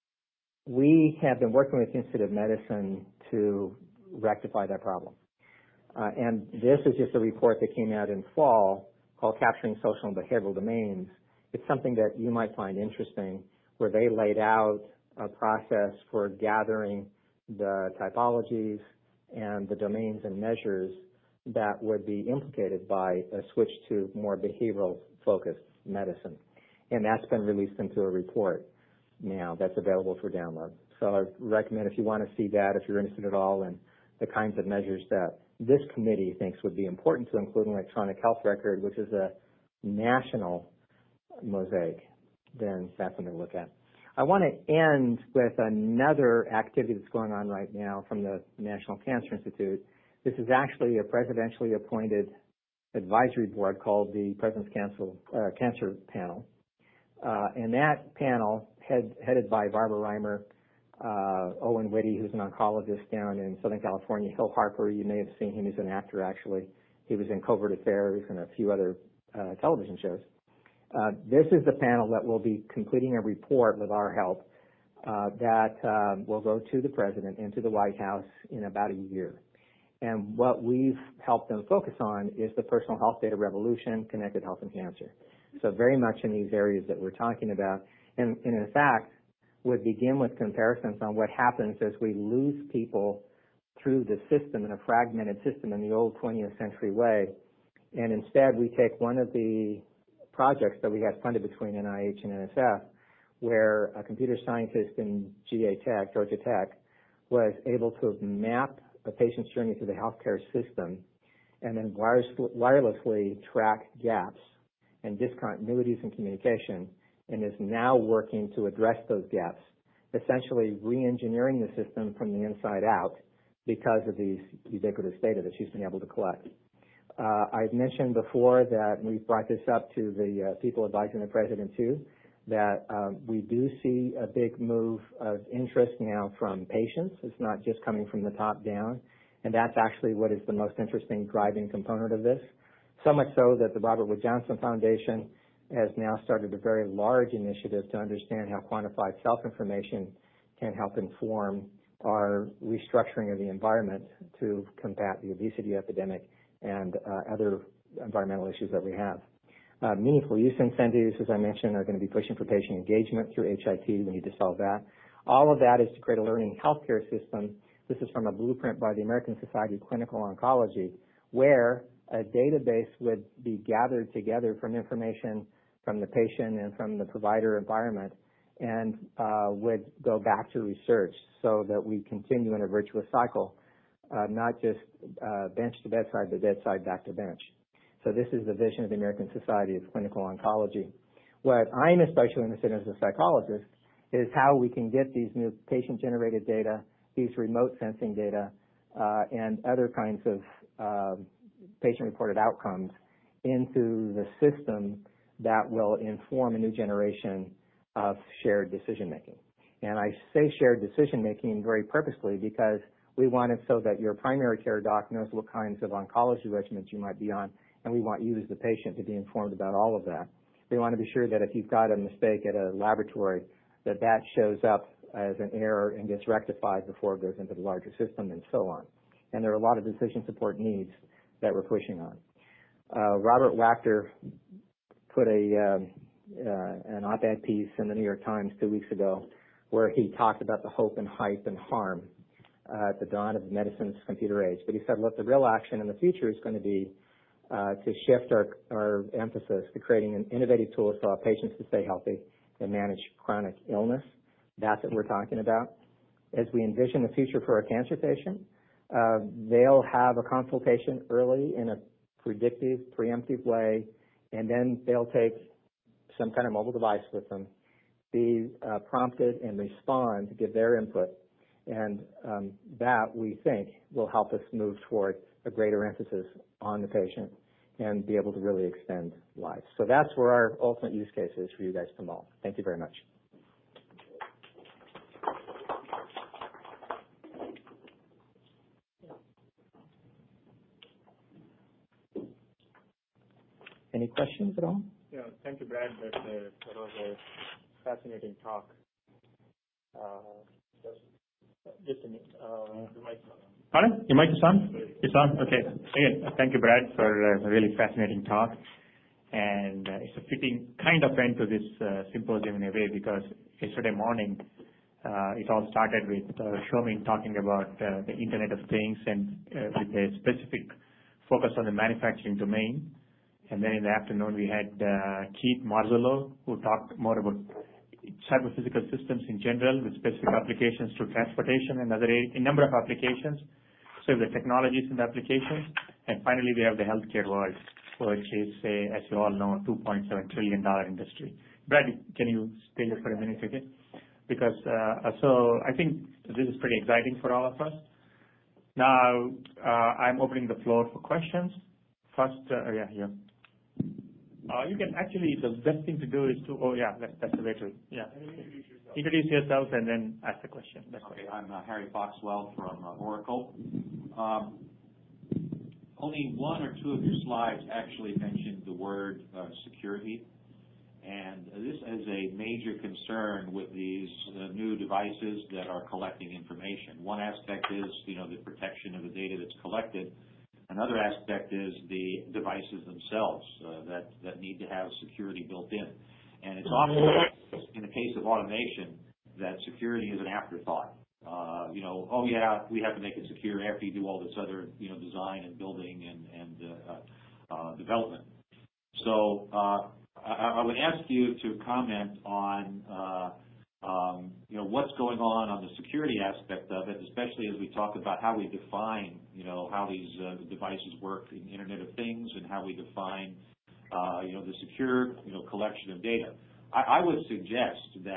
we have been working with the Institute of Medicine to rectify that problem. Uh, and this is just a report that came out in fall called Capturing Social and Behavioral Domains. It's something that you might find interesting, where they laid out a process for gathering the typologies and the domains and measures that would be implicated by a switch to more behavioral-focused medicine. And that's been released into a report now that's available for download. So I recommend, if you want to see that, if you're interested at all in the kinds of measures that this committee thinks would be important to include an electronic health record, which is a national mosaic, then that's something to look at. I want to end with another activity that's going on right now from the National Cancer Institute. This is actually a presidentially appointed advisory board called the President's Cancer, uh, Cancer Panel. Uh, and that panel, head, headed by Barbara Reimer, uh, Owen Whitty, who's an oncologist down in Southern California, Hill Harper, you may have seen him, he's an actor actually. He was in Covert Affairs and a few other uh, television shows. Uh, this is the panel that will be completing a report with our help uh, that um, will go to the President and to the White House in about a year. And what we've helped them focus on is the personal health data revolution, connected health and cancer. So very much in these areas that we're talking about. And, and in fact, would begin with comparisons on what happens as we lose people through the system, in a fragmented system in the old twentieth century way. And instead, we take one of the projects that we had funded between N I H and N S F, where a computer scientist in G A Tech, Georgia Tech, was able to map a patient's journey through the healthcare system and then wires, wirelessly track gaps and discontinuities in communication, and is now working to address those gaps essentially re-engineering the system from the inside out because of these ubiquitous data that she's been able to collect. Uh, I've mentioned before that we've brought this up to the uh, people advising the president too, that um, we do see a big move of interest now from patients. It's not just coming from the top down, and that's actually what is the most interesting driving component of this. So much so that the Robert Wood Johnson Foundation has now started a very large initiative to understand how quantified self-information can help inform our restructuring of the environment to combat the obesity epidemic and uh, other environmental issues that we have. Uh, meaningful use incentives, as I mentioned, are going to be pushing for patient engagement through H I T. We need to solve that. All of that is to create a learning healthcare system. This is from a blueprint by the American Society of Clinical Oncology, where a database would be gathered together from information from the patient and from the provider environment and uh, would go back to research so that we continue in a virtuous cycle, uh, not just uh, bench to bedside, but bedside back to bench. So this is the vision of the American Society of Clinical Oncology. What I'm especially interested in as a psychologist is how we can get these new patient-generated data, these remote sensing data, uh, and other kinds of uh, patient-reported outcomes into the system that will inform a new generation of shared decision-making. And I say shared decision-making very purposely because we want it so that your primary care doc knows what kinds of oncology regimens you might be on, and we want you as the patient to be informed about all of that. We want to be sure that if you've got a mistake at a laboratory, that that shows up as an error and gets rectified before it goes into the larger system and so on. And there are a lot of decision support needs that we're pushing on. Uh, Robert Wachter put a um, uh, an op-ed piece in the New York Times two weeks ago where he talked about the hope and hype and harm uh, at the dawn of medicine's computer age. But he said, look, the real action in the future is going to be uh, to shift our, our emphasis to creating an innovative tool for our patients to stay healthy and manage chronic illness. That's what we're talking about. As we envision the future for a cancer patient, uh, they'll have a consultation early in a predictive, preemptive way, and then they'll take some kind of mobile device with them, be uh, prompted and respond to give their input. And um, that, we think, will help us move toward a greater emphasis on the patient and be able to really extend lives. So that's where our ultimate use case is for you guys to mull. Thank you very much. Any questions at all? Yeah, thank you, Brad. That, uh, that was a fascinating talk. Uh, just a minute. Uh, the mic. Pardon? Your mic is on? It's on? Okay. Again, thank you, Brad, for a really fascinating talk. And uh, it's a fitting kind of end to this uh, symposium in a way because yesterday morning uh, it all started with uh, Shomin talking about uh, the Internet of Things and uh, with a specific focus on the manufacturing domain. And then in the afternoon, we had uh, Keith Marzullo, who talked more about cyber-physical systems in general with specific applications to transportation and other a, a number of applications. So the technologies and the applications. And finally, we have the healthcare world, which is, a, as you all know, two point seven trillion dollars industry. Brad, can you stay here for a minute again? Because, uh, so I think this is pretty exciting for all of us. Now, uh, I'm opening the floor for questions. First, uh, yeah, yeah. Uh, you can actually, the best thing to do is to, oh yeah, that, that's the way to, yeah. Introduce yourself and then ask the question. That's okay, I'm uh, Harry Foxwell from uh, Oracle. Um, only one or two of your slides actually mentioned the word uh, security, and uh, this is a major concern with these uh, new devices that are collecting information. One aspect is, you know, the protection of the data that's collected. Another aspect is the devices themselves uh, that, that need to have security built in. And it's often, in the case of automation, that security is an afterthought. Uh, you know, oh yeah, we have to make it secure after you do all this other, you know, design and building and, and uh, uh, development. So uh, I, I would ask you to comment on uh, Um, you know, what's going on on the security aspect of it, especially as we talk about how we define, you know, how these uh, devices work in Internet of Things and how we define, uh, you know, the secure, you know, collection of data. I, I would suggest that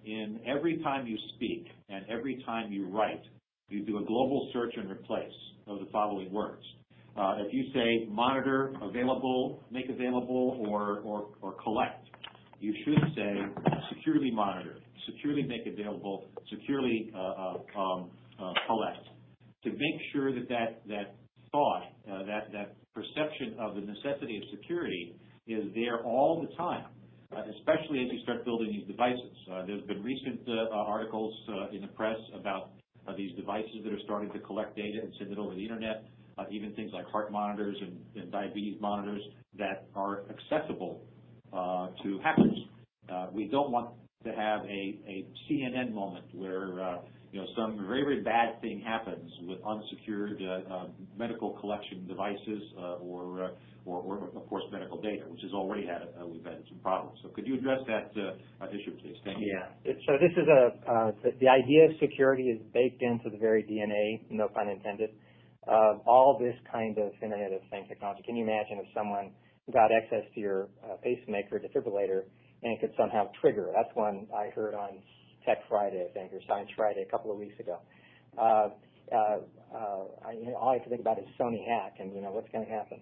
in every time you speak and every time you write, you do a global search and replace of the following words. Uh, if you say monitor, available, make available, or, or, or collect, you should say securely monitor, securely make available, securely uh, uh, um, uh, collect, to make sure that that, that thought, uh, that, that perception of the necessity of security is there all the time, uh, especially as you start building these devices. Uh, there's been recent uh, articles uh, in the press about uh, these devices that are starting to collect data and send it over the internet, uh, even things like heart monitors and, and diabetes monitors that are accessible uh, to hackers. Uh, we don't want to have a, a C N N moment where uh, you know some very, very bad thing happens with unsecured uh, uh, medical collection devices uh, or, uh, or, or, of course, medical data, which has already had uh, we've had some problems. So, could you address that uh, issue, please? Thank you. Yeah. So this is a uh, the, the idea of security is baked into the very D N A, no pun intended, of all this kind of Internet of Things technology. Can you imagine if someone got access to your uh, pacemaker defibrillator and could somehow trigger? That's one I heard on Tech Friday, I think, or Science Friday a couple of weeks ago. Uh, uh, uh, I, you know, all I have to think about is Sony hack, and you know what's going to happen.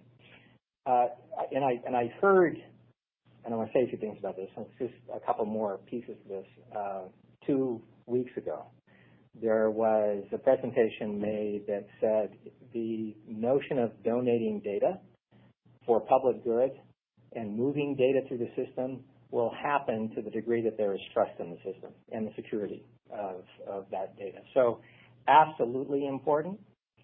Uh, and I and I heard, and I want to say a few things about this. Just a couple more pieces of this. Uh, two weeks ago, there was a presentation made that said the notion of donating data for public good and moving data through the system will happen to the degree that there is trust in the system and the security of, of that data. So absolutely important.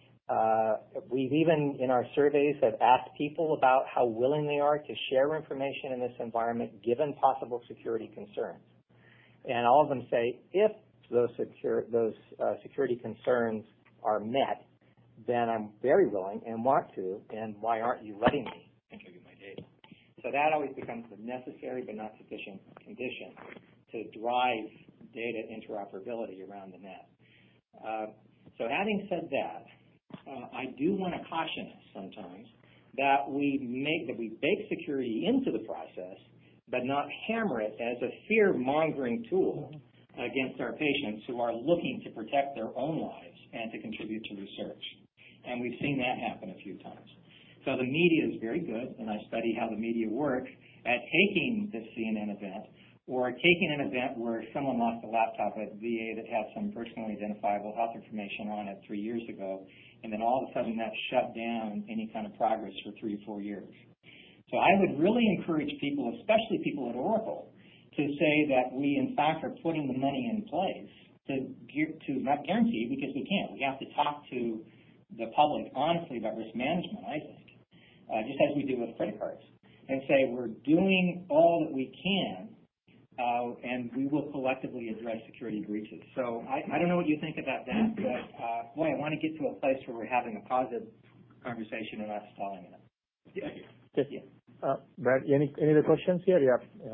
Uh, we've even, in our surveys, have asked people about how willing they are to share information in this environment given possible security concerns. And all of them say, if those, secure, those uh, security concerns are met, then I'm very willing and want to, and why aren't you letting me contribute my data? So that always becomes the necessary but not sufficient condition to drive data interoperability around the net. Uh, so having said that, uh, I do want to caution us sometimes that we make that we bake security into the process, but not hammer it as a fear-mongering tool against our patients who are looking to protect their own lives and to contribute to research. And we've seen that happen a few times. So the media is very good, and I study how the media works at taking the C N N event or taking an event where someone lost a laptop at V A that had some personally identifiable health information on it three years ago, and then all of a sudden that shut down any kind of progress for three or four years. So I would really encourage people, especially people at Oracle, to say that we, in fact, are putting the money in place to, to not guarantee, because we can't. We have to talk to the public honestly about risk management, I think. Uh, just as we do with credit cards, and say we're doing all that we can, uh, and we will collectively address security breaches. So I, I don't know what you think about that, but uh, boy, I want to get to a place where we're having a positive conversation and not stalling in it. Yeah. Just, yeah. Uh, Brad, any any other questions here? Yeah. Yeah.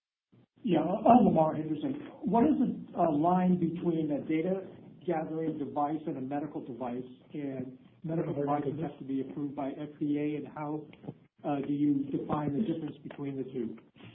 Yeah. On Lamar Henderson, what is the uh, line between a data gathering device and a medical device, and medical devices have to be approved by F D A, and how uh, do you define the difference between the two?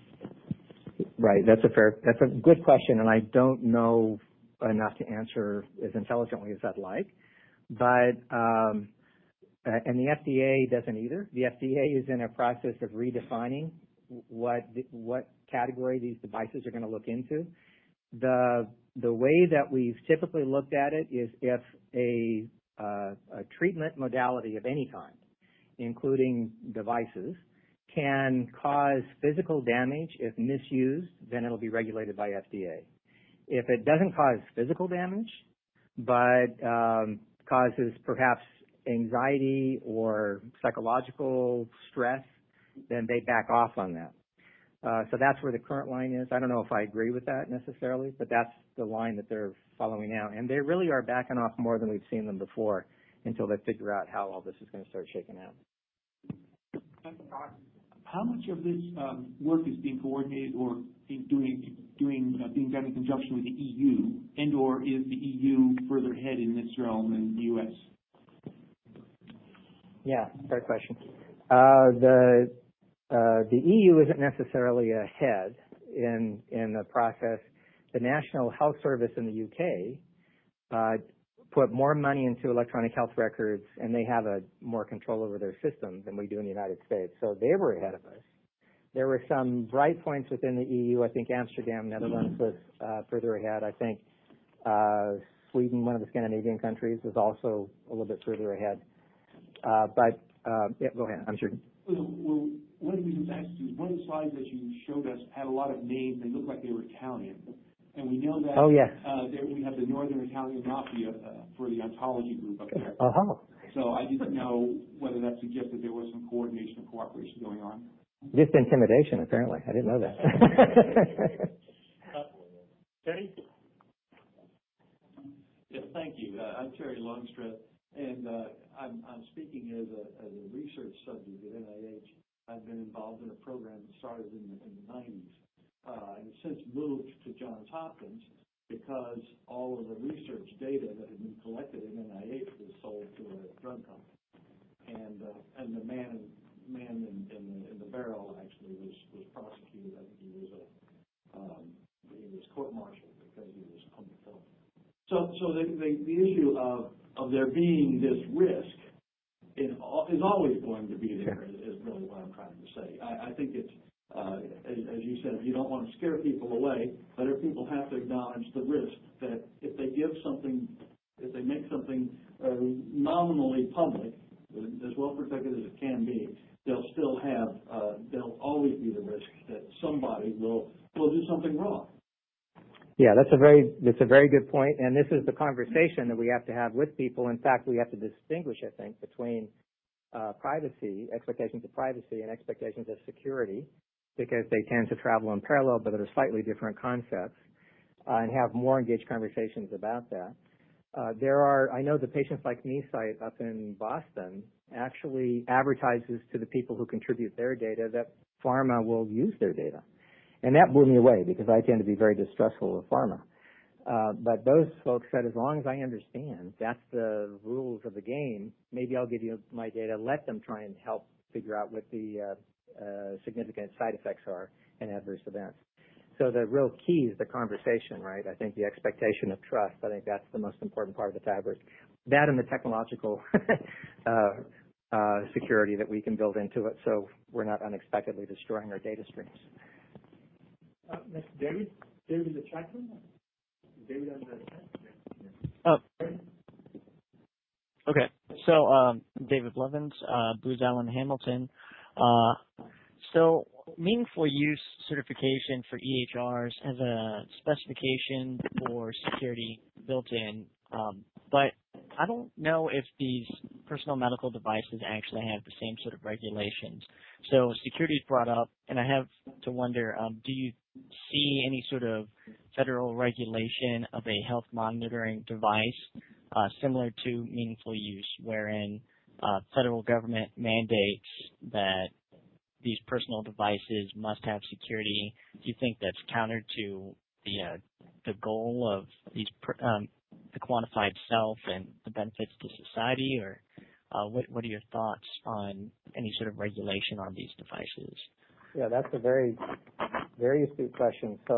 Right. That's a fair, that's a good question, and I don't know enough to answer as intelligently as I'd like. But, um, and the F D A doesn't either. The F D A is in a process of redefining what, what category these devices are going to look into. The, the way that we've typically looked at it is if a Uh, a treatment modality of any kind, including devices, can cause physical damage if misused, then it'll be regulated by F D A. If it doesn't cause physical damage, but um, causes perhaps anxiety or psychological stress, then they back off on that. Uh, so that's where the current line is. I don't know if I agree with that necessarily, but that's the line that they're following now. And they really are backing off more than we've seen them before until they figure out how all this is going to start shaking out. How much of this um, work is being coordinated or being, doing, doing, uh, being done in conjunction with the E U, and or is the E U further ahead in this realm than the U S? Yeah, fair question. Uh, the Uh, the E U isn't necessarily ahead in in the process. the National Health Service in the U K uh, put more money into electronic health records, and they have a more control over their system than we do in the United States. So they were ahead of us. There were some bright points within the E U. I think Amsterdam, Netherlands, was uh, further ahead. I think uh, Sweden, one of the Scandinavian countries, was also a little bit further ahead. Uh, but uh, yeah, go ahead. I'm sure. Well, one of the reasons I asked you is one of the slides that you showed us had a lot of names. They looked like they were Italian. And we know that oh, yes. uh, there we have the Northern Italian Mafia uh, for the ontology group up there. Uh-huh. So I didn't know whether that suggested there was some coordination and cooperation going on. Just intimidation, apparently. I didn't know that. uh, Terry? Yes, thank you. Uh, I'm Terry Longstreth, and uh, I'm, I'm speaking as a, as a research subject at N I H. I've been involved in a program that started in the, in the nineties. Uh, and since moved to Johns Hopkins because all of the research data that had been collected in N I H was sold to a drug company, and uh, and the man man in, in, the, in the barrel actually was, was prosecuted. I think he was a um, he was court-martialed because he was on the film. So so the, the the issue of of there being this risk in, is always going to be there. Is, is really what I'm trying to say. I, I think it's. Uh, as, as you said, you don't want to scare people away, but if people have to acknowledge the risk that if they give something, if they make something uh, nominally public, as well protected as it can be, they'll still have, uh, there'll always be the risk that somebody will will do something wrong. Yeah, that's a very that's a very good point, and this is the conversation that we have to have with people. In fact, we have to distinguish, I think, between uh, privacy, expectations of privacy, and expectations of security, because they tend to travel in parallel, but they're slightly different concepts, uh, and have more engaged conversations about that. Uh, there are, I know the Patients Like Me site up in Boston actually advertises to the people who contribute their data that pharma will use their data. And that blew me away because I tend to be very distrustful of pharma. Uh, but those folks said, as long as I understand that's the rules of the game, maybe I'll give you my data, let them try and help figure out what the uh, Uh, significant side effects are and adverse events. So the real key is the conversation, right? I think the expectation of trust, I think that's the most important part of the fabric. That and the technological uh, uh, security that we can build into it so we're not unexpectedly destroying our data streams. Uh, next, David. David in the chat room. David on the chat. Oh. Okay. So, um, David Blevins, uh, Booz Allen Hamilton. Uh, so meaningful use certification for E H Rs has a specification for security built in, um, but I don't know if these personal medical devices actually have the same sort of regulations. So security is brought up, and I have to wonder, um, do you see any sort of federal regulation of a health monitoring device uh, similar to meaningful use, wherein Uh, federal government mandates that these personal devices must have security? Do you think that's counter to the uh, the goal of these pr- um, the quantified self and the benefits to society, or uh, what what are your thoughts on any sort of regulation on these devices? Yeah, that's a very very astute question. So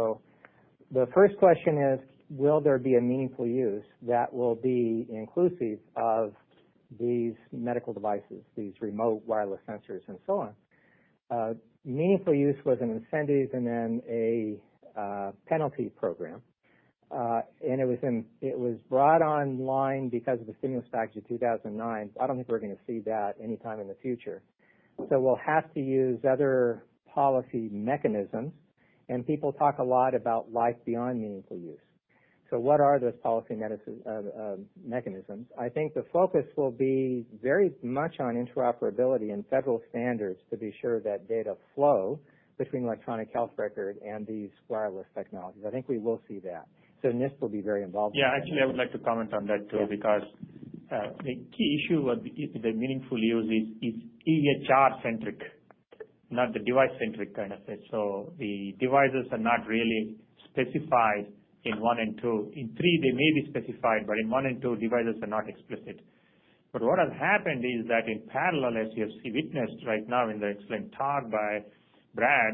the first question is, will there be a meaningful use that will be inclusive of these medical devices, these remote wireless sensors, and so on? Uh, meaningful use was an incentive and then a uh, penalty program, uh, and it was in, it was brought online because of the stimulus package of two thousand nine. I don't think we're going to see that anytime in the future. So we'll have to use other policy mechanisms, and people talk a lot about life beyond meaningful use. So what are those policy medicine, uh, uh, mechanisms? I think the focus will be very much on interoperability and federal standards to be sure that data flow between electronic health record and these wireless technologies. I think we will see that. So NIST will be very involved. Yeah, actually, I would like to comment on that too, yeah. because uh, the key issue of the, the meaningful use is, is E H R-centric, not the device-centric kind of it. So the devices are not really specified in one and two. In three, they may be specified, but in one and two, devices are not explicit. But what has happened is that in parallel, as you have witnessed right now in the excellent talk by Brad,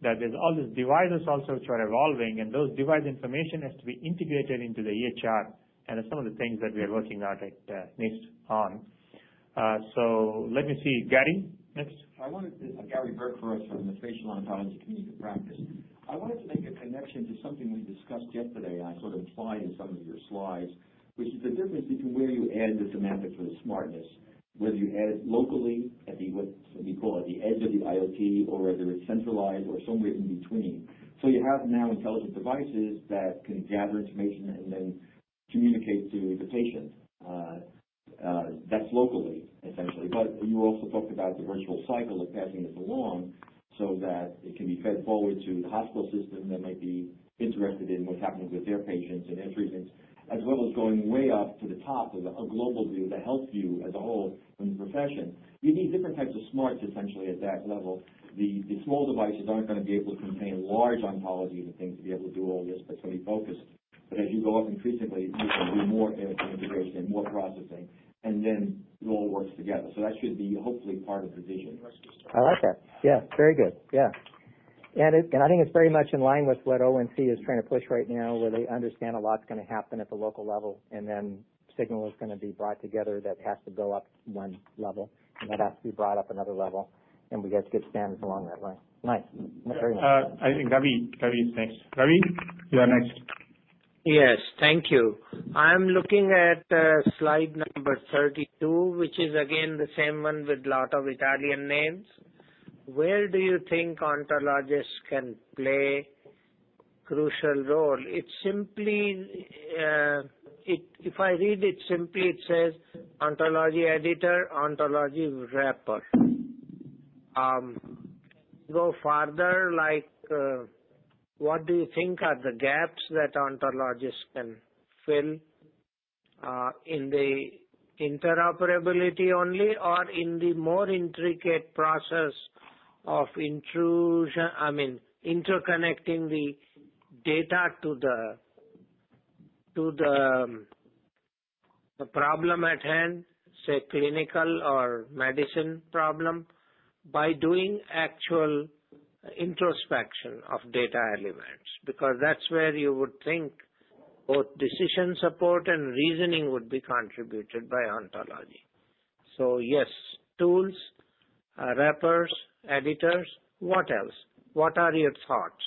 that there's all these devices also which are evolving, and those device information has to be integrated into the E H R, and that's some of the things that we are working out at uh, NIST on. Uh, so let me see, Gary, next. I wanted to, uh, Gary Burke for us from the Spatial Ontology Community Practice. I wanted to make a connection to something we discussed yesterday, and I sort of implied in some of your slides, which is the difference between where you add the semantics for the smartness, whether you add it locally at the, what we call at the edge of the I O T, or whether it's centralized or somewhere in between. So you have now intelligent devices that can gather information and then communicate to the patient. Uh, uh, that's locally, essentially. But you also talked about the virtual cycle of passing this along so that it can be fed forward to the hospital system that might be interested in what's happening with their patients and their treatments, as well as going way up to the top of a, a global view, the health view as a whole from the profession. You need different types of smarts, essentially, at that level. The, the small devices aren't going to be able to contain large ontologies and things to be able to do all this, but it's going to be focused. But as you go up increasingly, you can do more integration and more processing, and then it all works together. So that should be hopefully part of the vision. I like that. Yeah, very good. Yeah. And, it, and I think it's very much in line with what O N C is trying to push right now, where they understand a lot's going to happen at the local level, and then signal is going to be brought together that has to go up one level, and that has to be brought up another level, and we get to get standards along that line. Nice. Very nice. Uh, I think Ravi, Ravi is next. Ravi, you are next. Yes, thank you. I'm looking at uh, slide number thirty-two, which is again the same one with lot of Italian names. Where do you think ontologists can play crucial role? It simply, uh, it, if I read it simply, it says ontology editor, ontology wrapper. Um, go farther, like uh, what do you think are the gaps that ontologists can fill uh, in the interoperability only, or in the more intricate process of intrusion, I mean, interconnecting the data to the to the, um, the problem at hand, say clinical or medicine problem, by doing actual introspection of data elements, because that's where you would think both decision support and reasoning would be contributed by ontology. So yes, tools, uh, wrappers, editors, what else? What are your thoughts?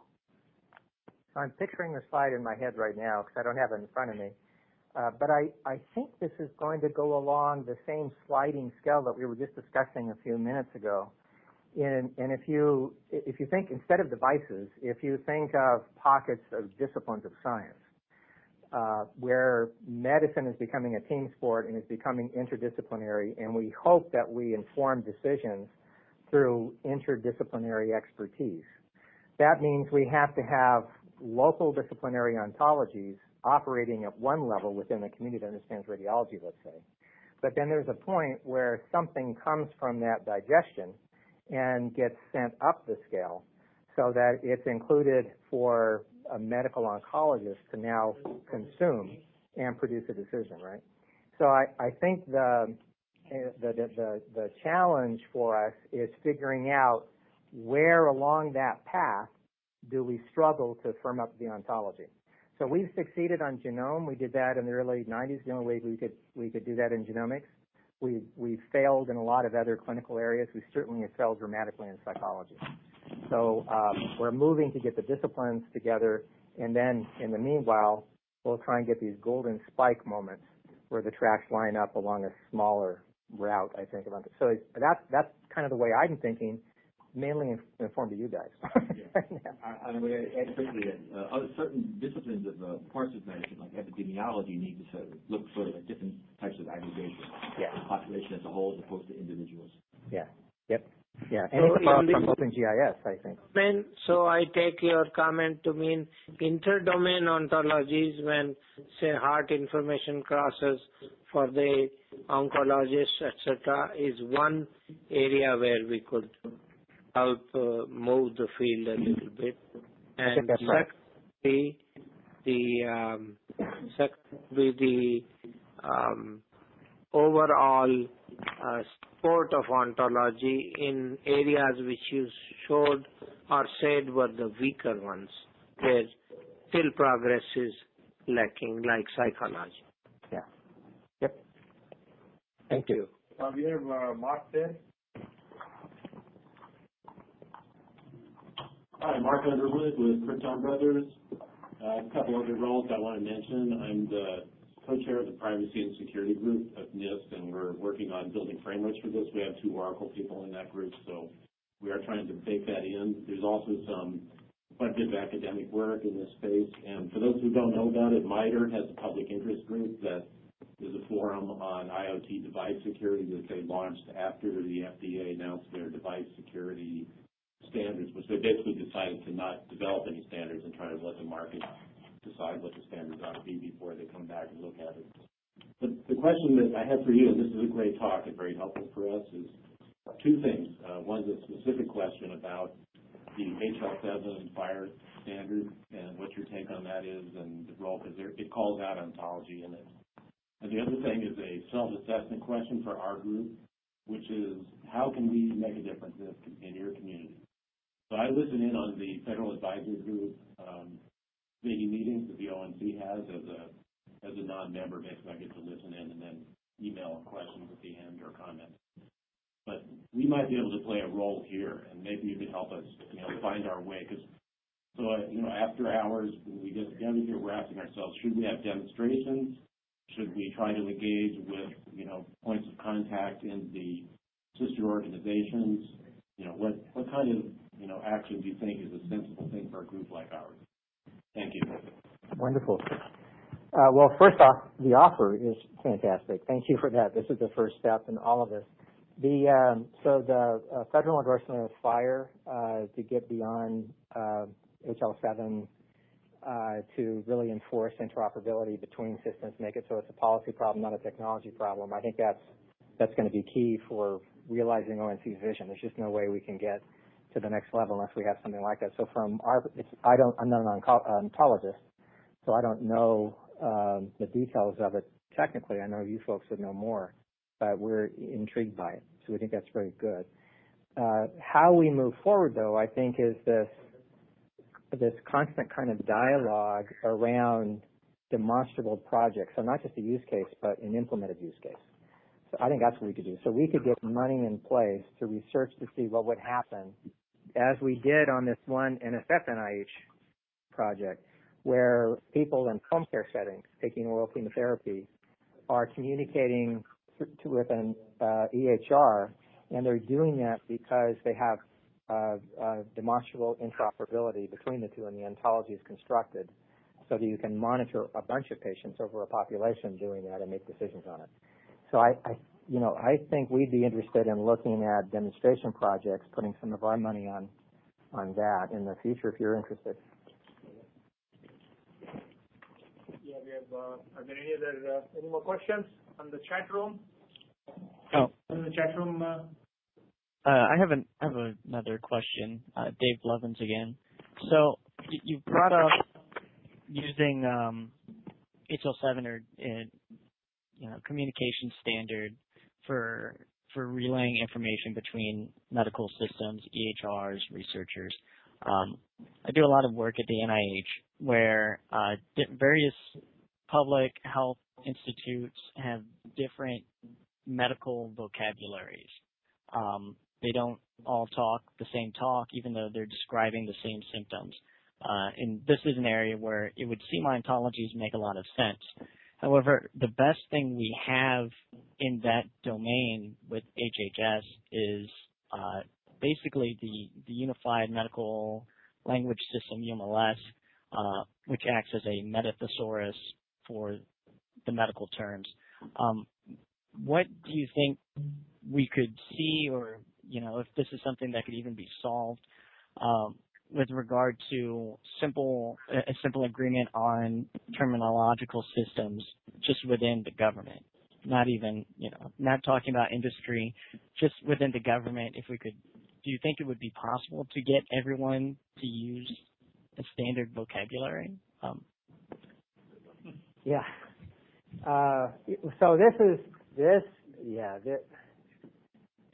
I'm picturing the slide in my head right now because I don't have it in front of me. Uh, but I, I think this is going to go along the same sliding scale that we were just discussing a few minutes ago. In, and if you, if you think, instead of devices, if you think of pockets of disciplines of science, uh, where medicine is becoming a team sport and is becoming interdisciplinary, and we hope that we inform decisions through interdisciplinary expertise. That means we have to have local disciplinary ontologies operating at one level within the community that understands radiology, let's say. But then there's a point where something comes from that digestion and gets sent up the scale so that it's included for a medical oncologist to now consume and produce a decision, right? So I, I think the, the, the, the challenge for us is figuring out where along that path do we struggle to firm up the ontology. So we've succeeded on genome. We did that in the early nineties, the only way we could, we could do that in genomics. We, we've failed in a lot of other clinical areas. We certainly have failed dramatically in psychology. So um, we're moving to get the disciplines together, and then in the meanwhile, we'll try and get these golden spike moments where the tracks line up along a smaller route, I think. About it. So that's, that's kind of the way I'm thinking, mainly informed to you guys. I, I would add quickly that uh, other certain disciplines of uh, parts of medicine, like epidemiology, need to sort of look sort of at different types of aggregation. Yeah. The population as a whole as opposed to individuals. Yeah. Yep. Yeah. So And from, the, from OpenGIS, I think. Then, so I take your comment to mean interdomain ontologies when, say, heart information crosses for the oncologist, et cetera, is one area where we could help uh, move the field a little bit. And secondly, the um, secondly, the um, overall uh, support of ontology in areas which you showed or said were the weaker ones, where still progress is lacking, like psychology. Yeah. Yep. Thank you. Uh, we have uh, Mark there. Hi, Mark Underwood with Krypton Brothers. Uh, a couple other roles I want to mention. I'm the co-chair of the Privacy and Security Group at NIST, and we're working on building frameworks for this. We have two Oracle people in that group, so we are trying to bake that in. There's also some quite a bit of academic work in this space. And for those who don't know about it, MITRE has a public interest group that is a forum on IoT device security that they launched after the F D A announced their device security standards, which they basically decided to not develop any standards and try to let the market decide what the standards ought to be before they come back and look at it. But the question that I have for you, and this is a great talk and very helpful for us, is two things. Uh, one's a specific question about the H L seven fire standard and what your take on that is and the role, because it calls out ontology in it. And the other thing is a self-assessment question for our group, which is how can we make a difference in, in your community? So I listen in on the Federal Advisory Group um, meetings that the O N C has as a as a non-member. Basically, I get to listen in and then email questions at the end or comments. But we might be able to play a role here, and maybe you could help us, you know, find our way. Because so uh, you know, after hours, when we get together here, we're asking ourselves: should we have demonstrations? Should we try to engage with, you know, points of contact in the sister organizations? You know, what what kind of, you know, action do you think is a sensible thing for a group like ours? Thank you. Wonderful. Uh, well, first off, the offer is fantastic. Thank you for that. This is the first step in all of this. The um, so the uh, federal endorsement of FHIR uh, to get beyond uh, H L seven uh, to really enforce interoperability between systems, make it so it's a policy problem, not a technology problem. I think that's that's going to be key for realizing O N C's vision. There's just no way we can get to the next level unless we have something like that. So from our, it's, I don't, I'm not an ontologist, so I don't know um, the details of it technically. I know you folks would know more, but we're intrigued by it. So we think that's very good. Uh, how we move forward, though, I think, is this this constant kind of dialogue around demonstrable projects. So not just a use case, but an implemented use case. So I think that's what we could do. So we could get money in place to research to see what would happen, as we did on this one N S F N I H project, where people in home care settings taking oral chemotherapy are communicating to, with an uh, E H R, and they're doing that because they have uh, uh, demonstrable interoperability between the two, and the ontology is constructed so that you can monitor a bunch of patients over a population doing that and make decisions on it. So I, I, you know, I think we'd be interested in looking at demonstration projects, putting some of our money on, on that in the future if you're interested. Yeah, we have. Uh, are there any other uh, any more questions on the chat room? Oh, in the chat room. Uh, uh, I have an I have another question. Uh, Dave Blevins again. So you, you brought up using um, H L seven or uh, you know, communication standard for for relaying information between medical systems, E H Rs, researchers. Um, I do a lot of work at the N I H where uh, various public health institutes have different medical vocabularies. Um, they don't all talk the same talk, even though they're describing the same symptoms. Uh, and this is an area where it would seem ontologies make a lot of sense. However, the best thing we have in that domain with H H S is uh, basically the, the Unified Medical Language System, U M L S, uh, which acts as a meta thesaurus for the medical terms. Um, what do you think we could see, or you know, if this is something that could even be solved um, with regard to simple a simple agreement on terminological systems just within the government? Not even, you know, not talking about industry, just within the government. If we could, do you think it would be possible to get everyone to use a standard vocabulary? Um, yeah. Uh, so this is this. Yeah. This,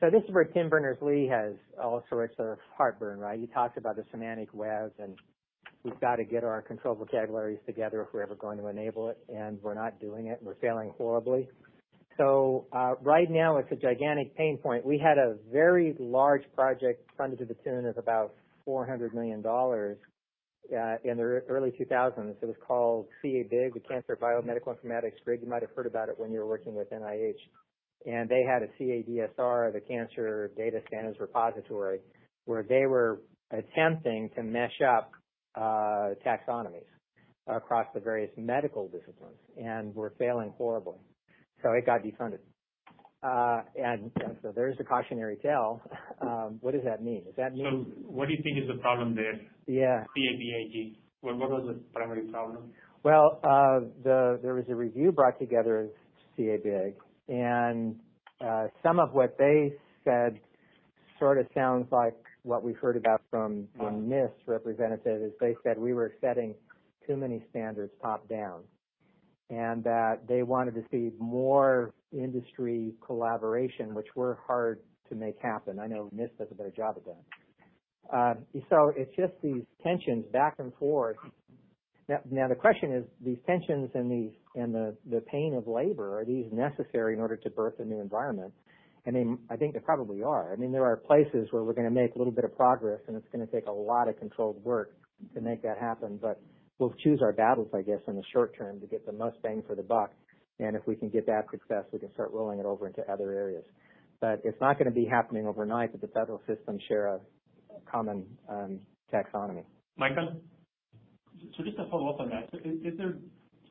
So this is where Tim Berners-Lee has all sorts of heartburn, right? He talks about the semantic web, and we've got to get our control vocabularies together if we're ever going to enable it, and we're not doing it, and we're failing horribly. So uh, right now it's a gigantic pain point. We had a very large project funded to the tune of about four hundred million dollars uh, in the early two thousands. It was called C A BIG, the Cancer Biomedical Informatics Grid. You might have heard about it when you were working with N I H. And they had a C A D S R, the Cancer Data Standards Repository, where they were attempting to mesh up uh, taxonomies across the various medical disciplines, and were failing horribly. So it got defunded. Uh, and, and so there's a cautionary tale. Um, what does that mean? Does that mean? So what do you think is the problem there? Yeah. C A B I G. What, what was the primary problem? Well, uh, the, there was a review brought together of C A BIG, and uh, some of what they said sort of sounds like what we've heard about from the NIST representative. Is they said we were setting too many standards top down, and that they wanted to see more industry collaboration, which were hard to make happen. I know NIST does a better job at that. Uh, so it's just these tensions back and forth. Now, now the question is, these tensions and these and the, the pain of labor, are these necessary in order to birth a new environment? And they, I think they probably are. I mean, there are places where we're going to make a little bit of progress, and it's going to take a lot of controlled work to make that happen. But we'll choose our battles, I guess, in the short term to get the most bang for the buck. And if we can get that success, we can start rolling it over into other areas. But it's not going to be happening overnight that the federal systems share a common um, taxonomy. Michael? So just to follow up on that, so is, is there,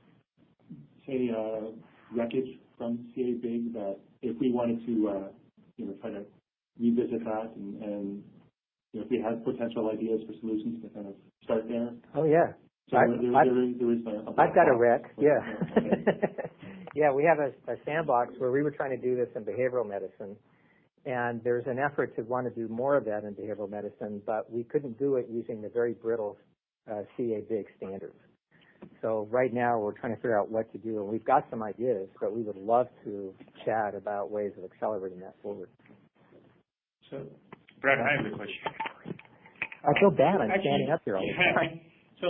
say, uh, wreckage from C A BIG that if we wanted to, uh, you know, try to revisit that and, and you know, if we had potential ideas for solutions to kind of start there? Oh, yeah. So I, there, I, there, is, there is a, a I've got a wreck, with, yeah. uh, Yeah, we have a, a sandbox where we were trying to do this in behavioral medicine, and there's an effort to want to do more of that in behavioral medicine, but we couldn't do it using the very brittle uh, C A BIG standards. So right now we're trying to figure out what to do, and we've got some ideas, but we would love to chat about ways of accelerating that forward. So, Brad, I have a question. I feel bad. I'm Actually, standing up here all the time. So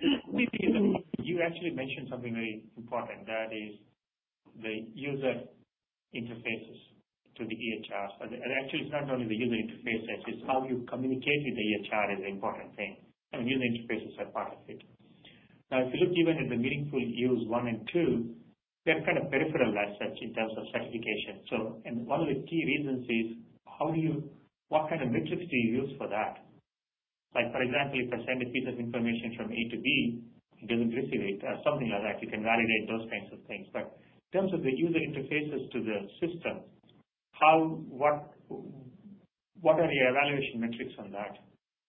you actually mentioned something very important, that is the user interfaces to the E H Rs. And actually, it's not only the user interfaces, it's how you communicate with the E H R is an important thing. I mean, user interfaces are part of it. Now, if you look even at the meaningful use one and two, they're kind of peripheral as such in terms of certification. So, and one of the key reasons is how do you, what kind of metrics do you use for that? Like, for example, if I send a piece of information from A to B, it doesn't receive it, or something like that. You can validate those kinds of things. But in terms of the user interfaces to the system, how, what, what are your evaluation metrics on that?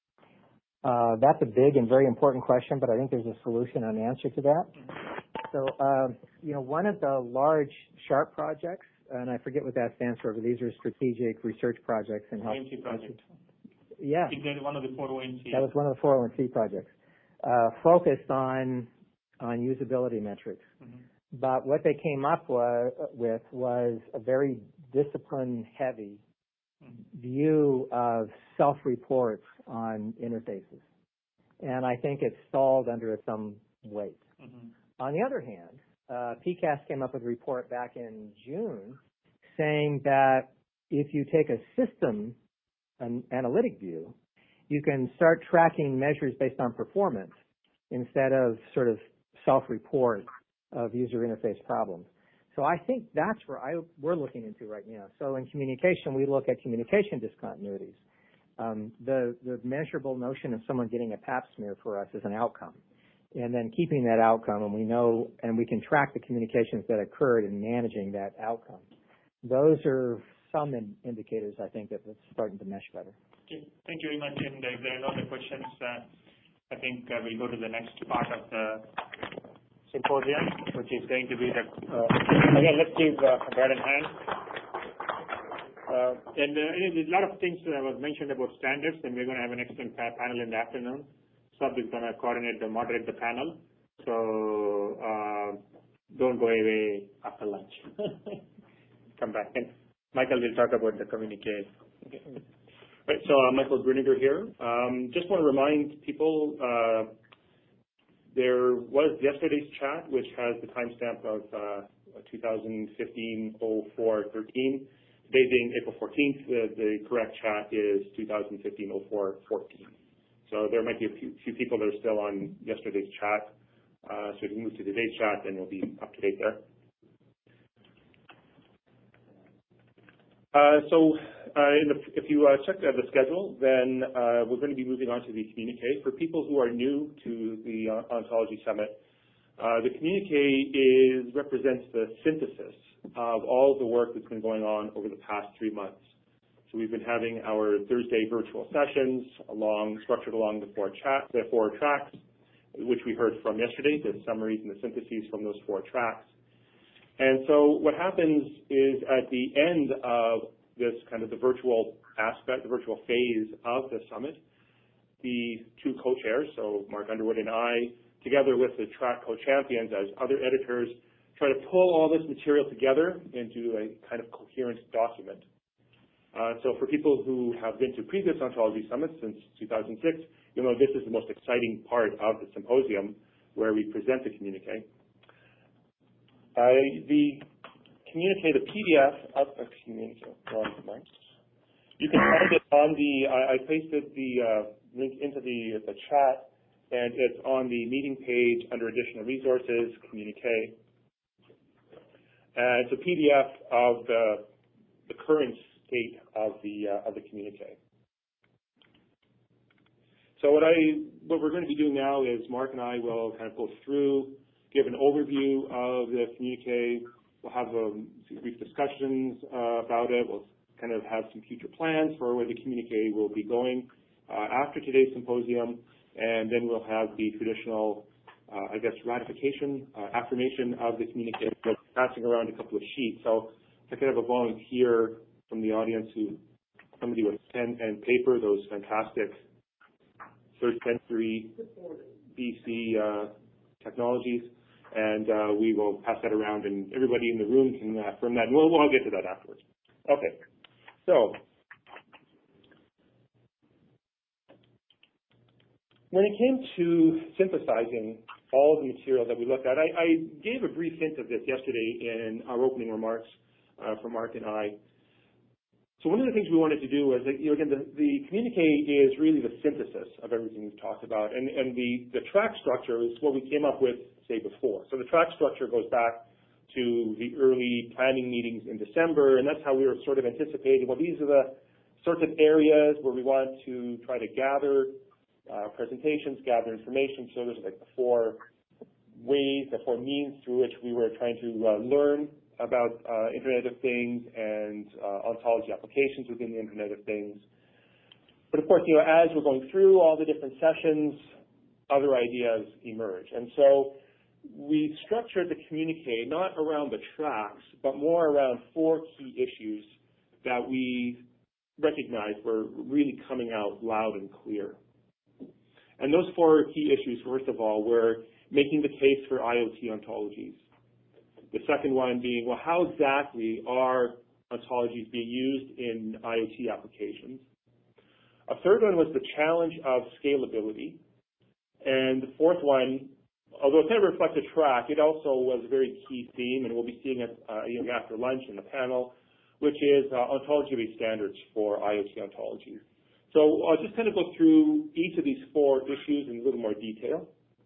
Uh, that's a big and very important question, but I think there's a solution and an answer to that. So, uh, you know, one of the large SHARP projects, and I forget what that stands for, but these are strategic research projects in health. O N C project. Yeah. Is that one of the four O N C? That was one of the four O N C projects, uh, focused on on usability metrics. Mm-hmm. But what they came up wa- with was a very discipline-heavy mm-hmm. view of self-reports on interfaces. And I think it stalled under some weight. Mm-hmm. On the other hand, uh, P C A S came up with a report back in June saying that if you take a system, an analytic view, you can start tracking measures based on performance instead of sort of self-report of user interface problems. So I think that's where I, we're looking into right now. So in communication, we look at communication discontinuities. Um, the, the measurable notion of someone getting a pap smear for us is an outcome. And then keeping that outcome, and we know, and we can track the communications that occurred in managing that outcome. Those are some in, indicators, I think, that it's starting to mesh better. Okay. Thank you very much. And if there are no other questions, uh, I think uh, we'll go to the next part of the symposium, which is going to be the, uh, again, let's give uh, Brad a hand. Uh, and uh, there's a lot of things that was mentioned about standards, and we're going to have an excellent panel in the afternoon. Sub is going to coordinate the moderate the panel, so uh, don't go away after lunch. Come back. And Michael will talk about the communique. Okay. Right, so uh, Michael Gruninger here. Um, just want to remind people uh, there was yesterday's chat, which has the timestamp of uh, twenty fifteen oh four thirteen. Today being April fourteenth, the, the correct chat is twenty fifteen oh four fourteen. So there might be a few, few people that are still on yesterday's chat. Uh, so if you move to today's chat, then we'll be up to date there. Uh, so uh, in the, if you uh, check uh, the schedule, then uh, we're going to be moving on to the communique. For people who are new to the uh, Ontology Summit, uh, the communique is represents the synthesis of all of the work that's been going on over the past three months. So we've been having our Thursday virtual sessions along structured along the four chat the four tracks, which we heard from yesterday, the summaries and the syntheses from those four tracks. And so what happens is at the end of this kind of the virtual aspect, the virtual phase of the summit, the two co-chairs, so Mark Underwood and I, together with the track co-champions as other editors, try to pull all this material together into a kind of coherent document. Uh, so for people who have been to previous Ontology Summits since two thousand six, you'll know this is the most exciting part of the symposium where we present the communique. Uh, the communique, the P D F of the communique, you can find it on the, I, I pasted the uh, link into the, the chat, and it's on the meeting page under additional resources, communique. And it's a P D F of the, the current state of the, uh, of the communique. So what I, what we're going to be doing now is Mark and I will kind of go through, give an overview of the communique. We'll have um, some brief discussions uh, about it. We'll kind of have some future plans for where the communique will be going uh, after today's symposium, and then we'll have the traditional, uh, I guess, ratification, uh, affirmation of the communique, passing around a couple of sheets. So if I could have a volunteer from the audience who, somebody with pen and paper, those fantastic third century B C uh, technologies, and uh, we will pass that around, and everybody in the room can affirm that, and we'll, we'll get to that afterwards. Okay, so when it came to synthesizing all the material that we looked at, I, I gave a brief hint of this yesterday in our opening remarks uh, from Mark and I. So one of the things we wanted to do was, that, you know, again, the, the communique is really the synthesis of everything we've talked about, and, and the, the track structure is what we came up with, say, before. So the track structure goes back to the early planning meetings in December, and that's how we were sort of anticipating, well, these are the sorts of areas where we want to try to gather uh, presentations, gather information. So there's like the four ways, the four means through which we were trying to uh, learn about uh, Internet of Things and uh, ontology applications within the Internet of Things. But of course, you know, as we're going through all the different sessions, other ideas emerge. And so we structured the communique not around the tracks, but more around four key issues that we recognized were really coming out loud and clear. And those four key issues, first of all, were making the case for IoT ontologies. The second one being, well, how exactly are ontologies being used in IoT applications? A third one was the challenge of scalability. And the fourth one, although it kind of reflects a track, it also was a very key theme, and we'll be seeing it uh, you know, after lunch in the panel, which is uh, ontology-based standards for IoT ontologies. So I'll just kind of go through each of these four issues in a little more detail.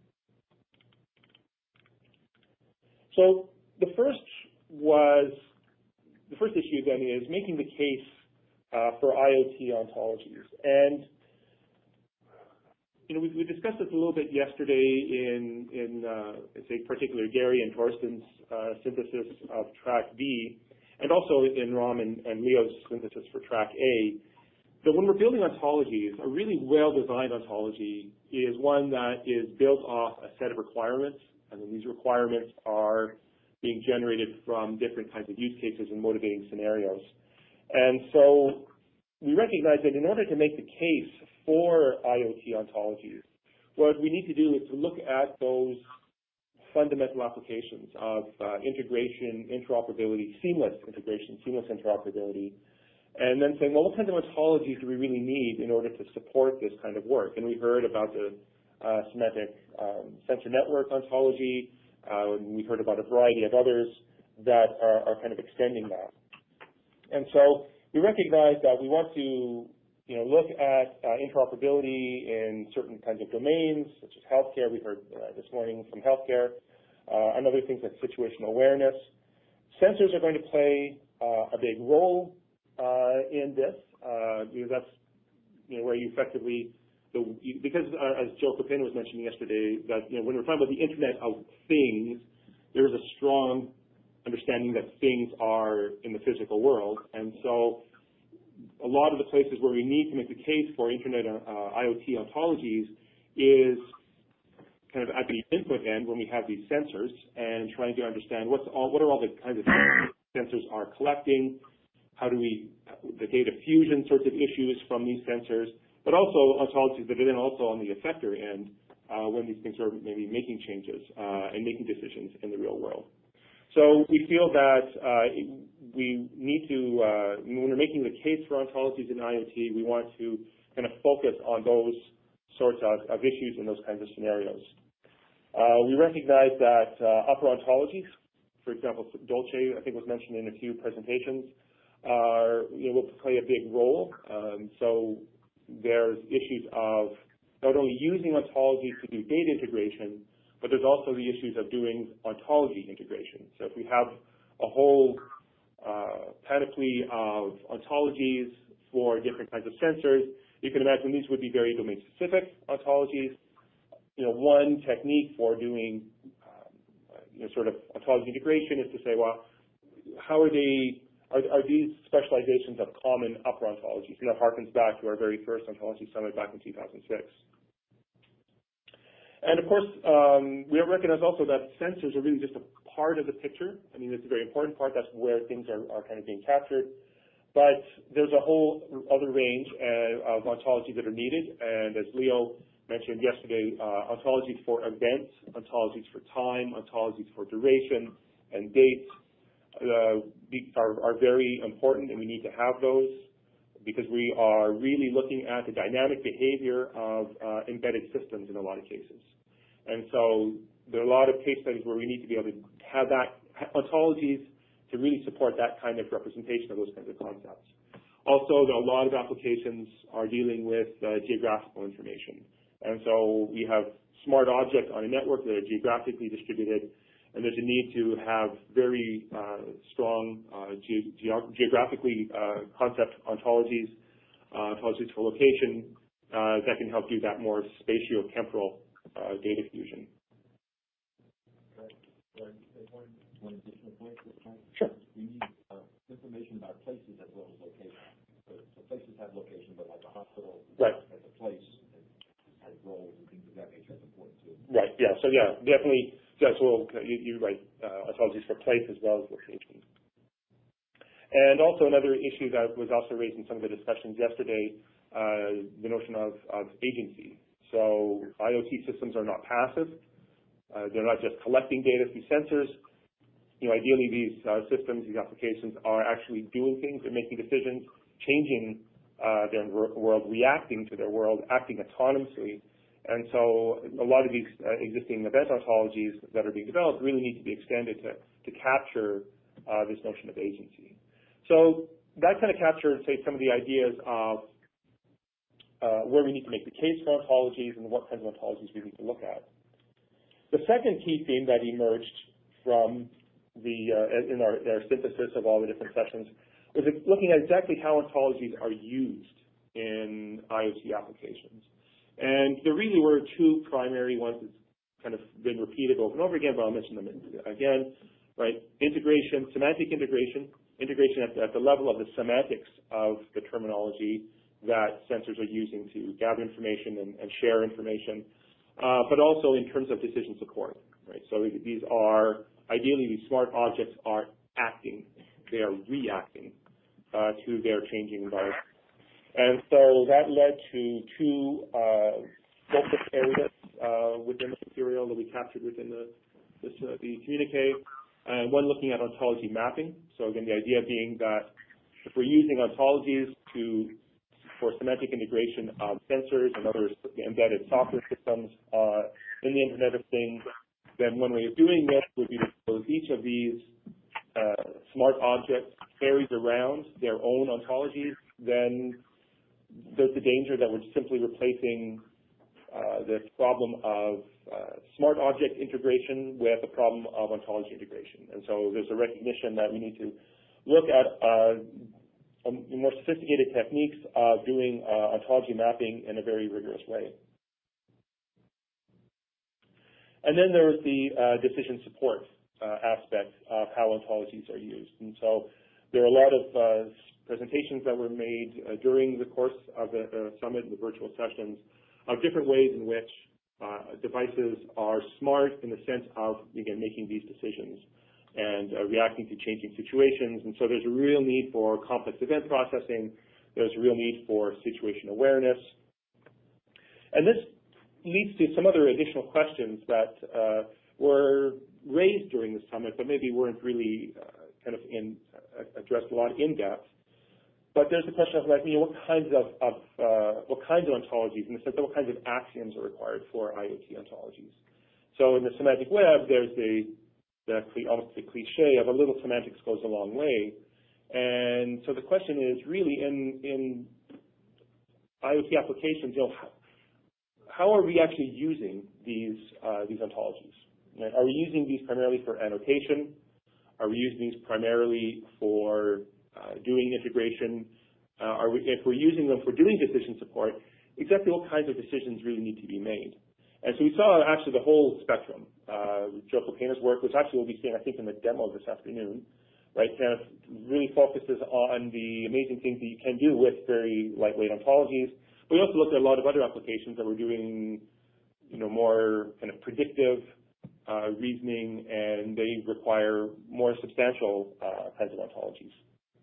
So the first was, the first issue then is making the case uh, for IoT ontologies. And, you know, we, we discussed this a little bit yesterday in, in uh, say, particularly Gary and Torsten's uh, synthesis of track B, and also in Ram and, and Leo's synthesis for track A. But when we're building ontologies, a really well-designed ontology is one that is built off a set of requirements, and then these requirements are being generated from different kinds of use cases and motivating scenarios. And so we recognize that in order to make the case for IoT ontologies, what we need to do is to look at those fundamental applications of uh, integration, interoperability, seamless integration, seamless interoperability, and then saying, well, what kinds of ontologies do we really need in order to support this kind of work? And we heard about the uh, semantic um, sensor network ontology. Uh, and we heard about a variety of others that are, are kind of extending that. And so we recognize that we want to, you know, look at uh, interoperability in certain kinds of domains, such as healthcare. We heard uh, this morning from healthcare, uh, and other things like situational awareness. Sensors are going to play uh, a big role uh, in this, uh, because that's, you know, where you effectively, the, because uh, as Joe Kopin was mentioning yesterday, that, you know, when we're talking about the Internet of Things, there is a strong understanding that things are in the physical world, and so a lot of the places where we need to make the case for Internet uh, IoT ontologies is kind of at the input end when we have these sensors and trying to understand what's all, what are all the kinds of sensors are collecting, how do we, the data fusion sorts of issues from these sensors, but also ontologies that are then also on the effector end uh, when these things are maybe making changes uh, and making decisions in the real world. So we feel that uh, we need to, uh, when we're making the case for ontologies in IoT, we want to kind of focus on those sorts of, of issues and those kinds of scenarios. Uh, we recognize that uh, upper ontologies, for example, Dolce, I think was mentioned in a few presentations, are, you know, will play a big role. Um, so there's issues of not only using ontologies to do data integration, but there's also the issues of doing ontology integration. So if we have a whole uh, panoply of ontologies for different kinds of sensors, you can imagine these would be very domain-specific ontologies. You know, one technique for doing um, you know, sort of ontology integration is to say, well, how are they, are, are these specializations of common upper ontologies? And that harkens back to our very first ontology summit back in two thousand six. And of course, um, we recognize also that sensors are really just a part of the picture. I mean, it's a very important part. That's where things are, are kind of being captured. But there's a whole other range uh, of ontologies that are needed. And as Leo mentioned yesterday, uh, ontologies for events, ontologies for time, ontologies for duration and dates uh, are, are very important, and we need to have those, because we are really looking at the dynamic behavior of uh, embedded systems in a lot of cases. And so there are a lot of case studies where we need to be able to have that ontologies to really support that kind of representation of those kinds of concepts. Also, there are a lot of applications are dealing with uh, geographical information. And so we have smart objects on a network that are geographically distributed, and there's a need to have very uh, strong uh, ge ge geographically uh, concept ontologies, uh, ontologies for location uh, that can help do that more spatio-temporal uh, data fusion. One additional point. Sure. We need uh, information about places as well as location. So, so places have location, but like a hospital right. has a place and has roles and things of that nature. That's important too. Right. Yeah. So yeah, definitely. That's well. You, you're right. Uh, ontologies for place as well as location. And also another issue that was also raised in some of the discussions yesterday, uh, the notion of, of agency. So IoT systems are not passive. Uh, they're not just collecting data through sensors. You know, ideally these uh, systems, these applications are actually doing things. They're making decisions, changing uh, their world, reacting to their world, acting autonomously. And so a lot of these uh, existing event ontologies that are being developed really need to be extended to, to capture uh, this notion of agency. So that kind of captures, say, some of the ideas of uh, where we need to make the case for ontologies and what kinds of ontologies we need to look at. The second key theme that emerged from the uh, in our, our synthesis of all the different sessions was looking at exactly how ontologies are used in IoT applications. And there really were two primary ones that's kind of been repeated over and over again, but I'll mention them again. Right? Integration, semantic integration, integration at the, at the level of the semantics of the terminology that sensors are using to gather information and, and share information, uh, but also in terms of decision support. Right? So these are, ideally, these smart objects are acting. They are reacting uh, to their changing environment. And so that led to two uh, focus areas uh, within the material that we captured within the this, uh, the communique, and one looking at ontology mapping. So again, the idea being that if we're using ontologies to for semantic integration of sensors and other embedded software systems uh, in the Internet of Things, then one way of doing this would be to suppose each of these uh, smart objects carries around their own ontologies. Then there's the danger that we're simply replacing uh, this problem of uh, smart object integration with a problem of ontology integration. And so there's a recognition that we need to look at uh, more sophisticated techniques of doing uh, ontology mapping in a very rigorous way. And then there's the uh, decision support uh, aspect of how ontologies are used. And so there are a lot of uh, presentations that were made uh, during the course of the uh, summit and the virtual sessions of different ways in which uh, devices are smart in the sense of, again, making these decisions and uh, reacting to changing situations. And so there's a real need for complex event processing. There's a real need for situation awareness. And this leads to some other additional questions that uh, were raised during the summit, but maybe weren't really uh, kind of in, uh, addressed a lot in depth. But there's the question of, like, you know, what kinds of, of uh, what kinds of ontologies, in the sense of what kinds of axioms are required for IoT ontologies. So in the semantic web, there's the the almost the cliche of a little semantics goes a long way. And so the question is really in in IoT applications, you know, how, how are we actually using these uh, these ontologies? Right? Are we using these primarily for annotation? Are we using these primarily for uh, doing integration? Uh, are we, if we're using them for doing decision support, exactly what kinds of decisions really need to be made? And so we saw actually the whole spectrum. Uh, Joe Kopainer's work, which actually we'll be seeing, I think, in the demo this afternoon, right, kind of really focuses on the amazing things that you can do with very lightweight ontologies. But we also looked at a lot of other applications that were doing, you know, more kind of predictive uh, reasoning, and they require more substantial uh, kinds of ontologies.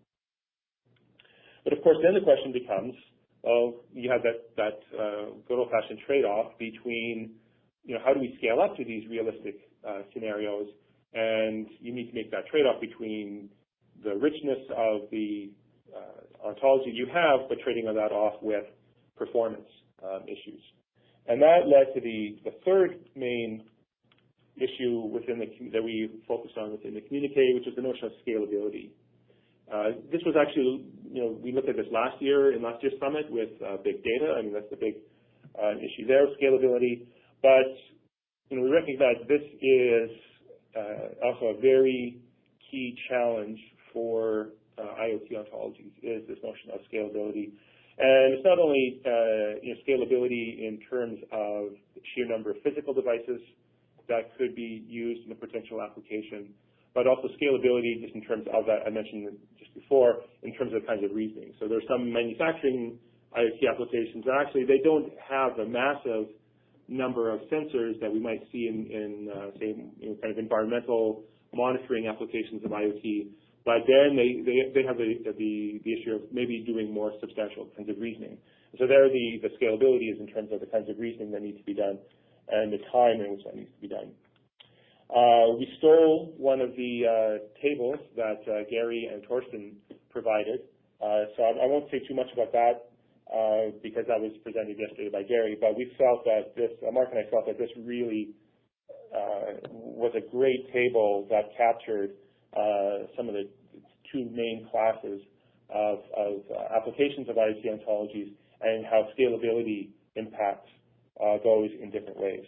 But of course, then the question becomes, well, you have that, that uh, good old-fashioned trade-off between, you know, how do we scale up to these realistic uh, scenarios, and you need to make that trade-off between the richness of the uh, ontology you have, but trading that off with performance um, issues. And that led to the, the third main issue within the, that we focused on within the communique, which is the notion of scalability. Uh, this was actually, you know, we looked at this last year in last year's summit with uh, big data. I mean, that's the big uh, issue there, scalability. But, you know, we recognize this is uh, also a very key challenge for uh, IoT ontologies, is this notion of scalability. And it's not only, uh, you know, scalability in terms of the sheer number of physical devices that could be used in a potential application, but also scalability just in terms of that I mentioned just before, in terms of kinds of reasoning. So there's some manufacturing IoT applications that actually they don't have a massive number of sensors that we might see in, in uh, say, you know, kind of environmental monitoring applications of IoT, but then they, they, they have the, the, the issue of maybe doing more substantial kinds of reasoning. So there the, the scalability is in terms of the kinds of reasoning that need to be done and the time in which that needs to be done. Uh, we stole one of the uh, tables that uh, Gary and Torsten provided, uh, so I, I won't say too much about that uh, because that was presented yesterday by Gary, but we felt that this, uh, Mark and I felt that this really uh, was a great table that captured uh, some of the two main classes of, of uh, applications of IoT ontologies and how scalability impacts uh, those in different ways.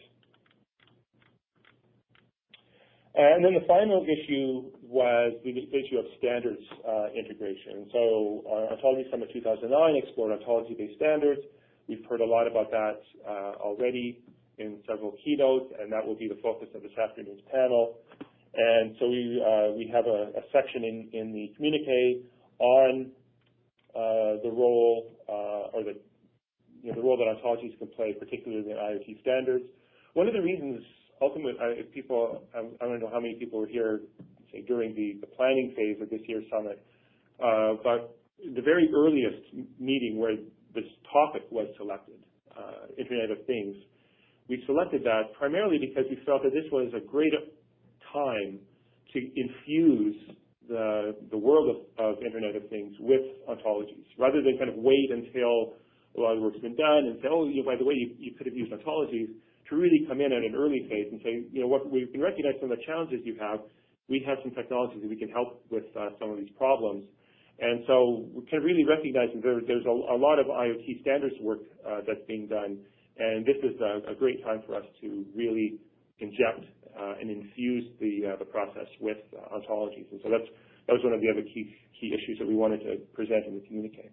And then the final issue was the issue of standards uh, integration. So uh, Ontology Summit two thousand nine explored ontology-based standards. We've heard a lot about that uh, already in several keynotes, and that will be the focus of this afternoon's panel. And so we uh, we have a, a section in, in the communique on uh, the role uh, or the you know, the role that ontologies can play, particularly in IoT standards. One of the reasons ultimately, if people, I don't know how many people were here, say, during the, the planning phase of this year's summit, uh, but the very earliest meeting where this topic was selected, uh, Internet of Things, we selected that primarily because we felt that this was a great time to infuse the, the world of, of Internet of Things with ontologies, rather than kind of wait until a lot of the work's been done and say, oh, you know, by the way, you, you could have used ontologies, to really come in at an early phase and say, you know, what we can recognize some of the challenges you have. We have some technologies that we can help with uh, some of these problems. And so we can really recognize that there, there's a, a lot of I O T standards work uh, that's being done. And this is a, a great time for us to really inject uh, and infuse the, uh, the process with uh, ontologies. And so that's, that was one of the other key, key issues that we wanted to present in the communique.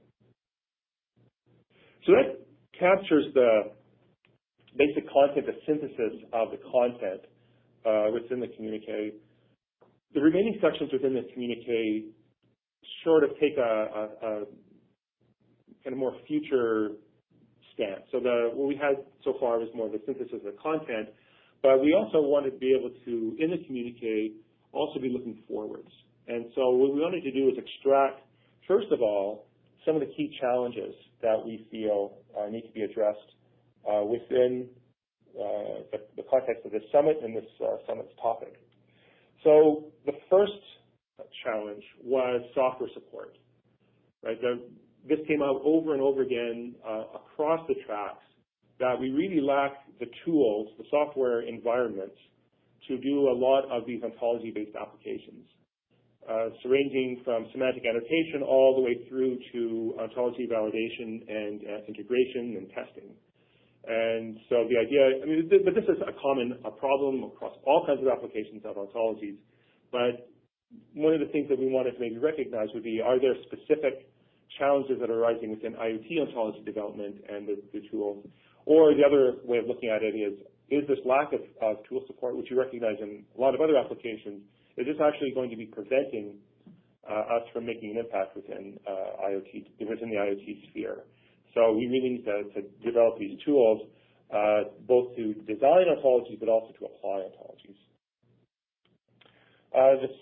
So that captures the basic content, the synthesis of the content uh, within the communique. The remaining sections within the communique sort of take a, a, a kind of more future stance. So the, what we had so far was more of the synthesis of the content, but we also wanted to be able to, in the communique, also be looking forwards. And so what we wanted to do is extract, first of all, some of the key challenges that we feel uh, need to be addressed uh, within uh, the, the context of this summit and this uh, summit's topic. So the first challenge was software support. Right? The, this came out over and over again uh, across the tracks that we really lack the tools, the software environments, to do a lot of these ontology-based applications. Uh, so ranging from semantic annotation all the way through to ontology validation and uh, integration and testing. And so the idea, I mean, th- but this is a common a problem across all kinds of applications of ontologies. But one of the things that we wanted to maybe recognize would be, are there specific challenges that are arising within I O T ontology development and the, the tools? Or the other way of looking at it is, is this lack of, of tool support, which you recognize in a lot of other applications, is this actually going to be preventing uh, us from making an impact within uh, I O T, within the I O T sphere? So we really need to, to develop these tools, uh, both to design ontologies, but also to apply ontologies. Uh, this,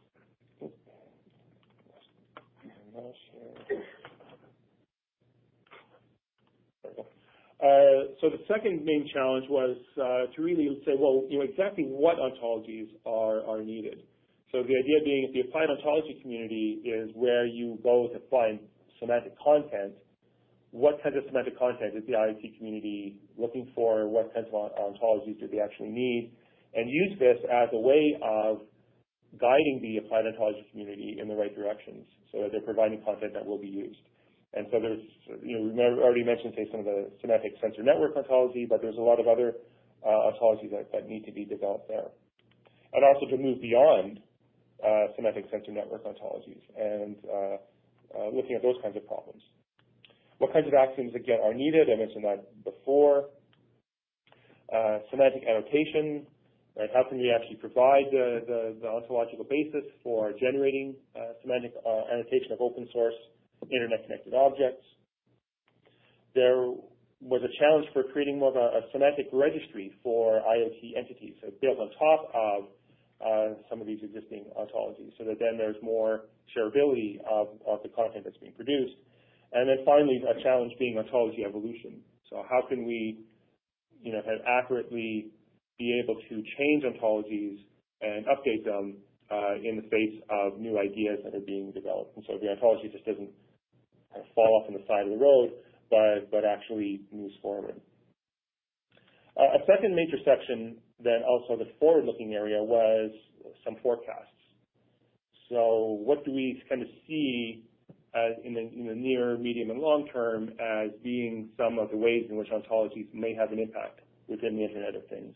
Uh, so the second main challenge was uh, to really say, well, you know, exactly what ontologies are, are needed. So the idea being, if the applied ontology community is where you go to find semantic content, what kinds of semantic content is the I O T community looking for? What kinds of ontologies do they actually need? And use this as a way of guiding the applied ontology community in the right directions so that they're providing content that will be used. And so there's, you know, we already mentioned, say, some of the semantic sensor network ontology, but there's a lot of other uh, ontologies that, that need to be developed there. And also to move beyond uh, semantic sensor network ontologies and uh, uh, looking at those kinds of problems. What kinds of axioms, again, are needed? I mentioned that before. Uh, semantic annotation, right? How can we actually provide the, the, the ontological basis for generating uh, semantic uh, annotation of open source Internet-connected objects? There was a challenge for creating more of a, a semantic registry for I O T entities, so built on top of uh, some of these existing ontologies, so that then there's more shareability of, of the content that's being produced. And then finally, a challenge being ontology evolution. So how can we, you know, kind of accurately be able to change ontologies and update them uh, in the face of new ideas that are being developed? And so the ontology just doesn't kind of fall off on the side of the road, but, but actually moves forward. Uh, a second major section, then also the forward-looking area, was some forecasts. So what do we kind of see as in the, in the near, medium, and long term as being some of the ways in which ontologies may have an impact within the Internet of Things?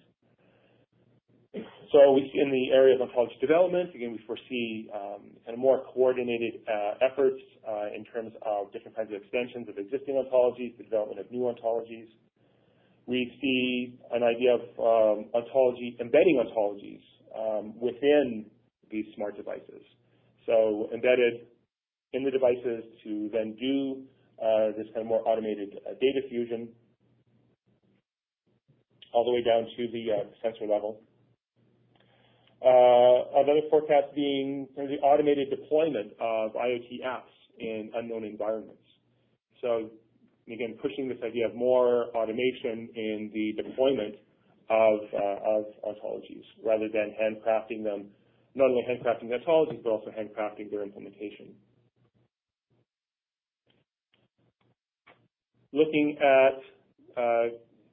So we see in the area of ontology development, again, we foresee um, kind of more coordinated uh, efforts uh, in terms of different kinds of extensions of existing ontologies, the development of new ontologies. We see an idea of um, ontology, embedding ontologies um, within these smart devices. So embedded in the devices to then do uh, this kind of more automated uh, data fusion all the way down to the uh, sensor level. Uh, another forecast being kind of the automated deployment of I O T apps in unknown environments. So again, pushing this idea of more automation in the deployment of, uh, of ontologies rather than handcrafting them, not only handcrafting the ontologies, but also handcrafting their implementation. Looking at uh,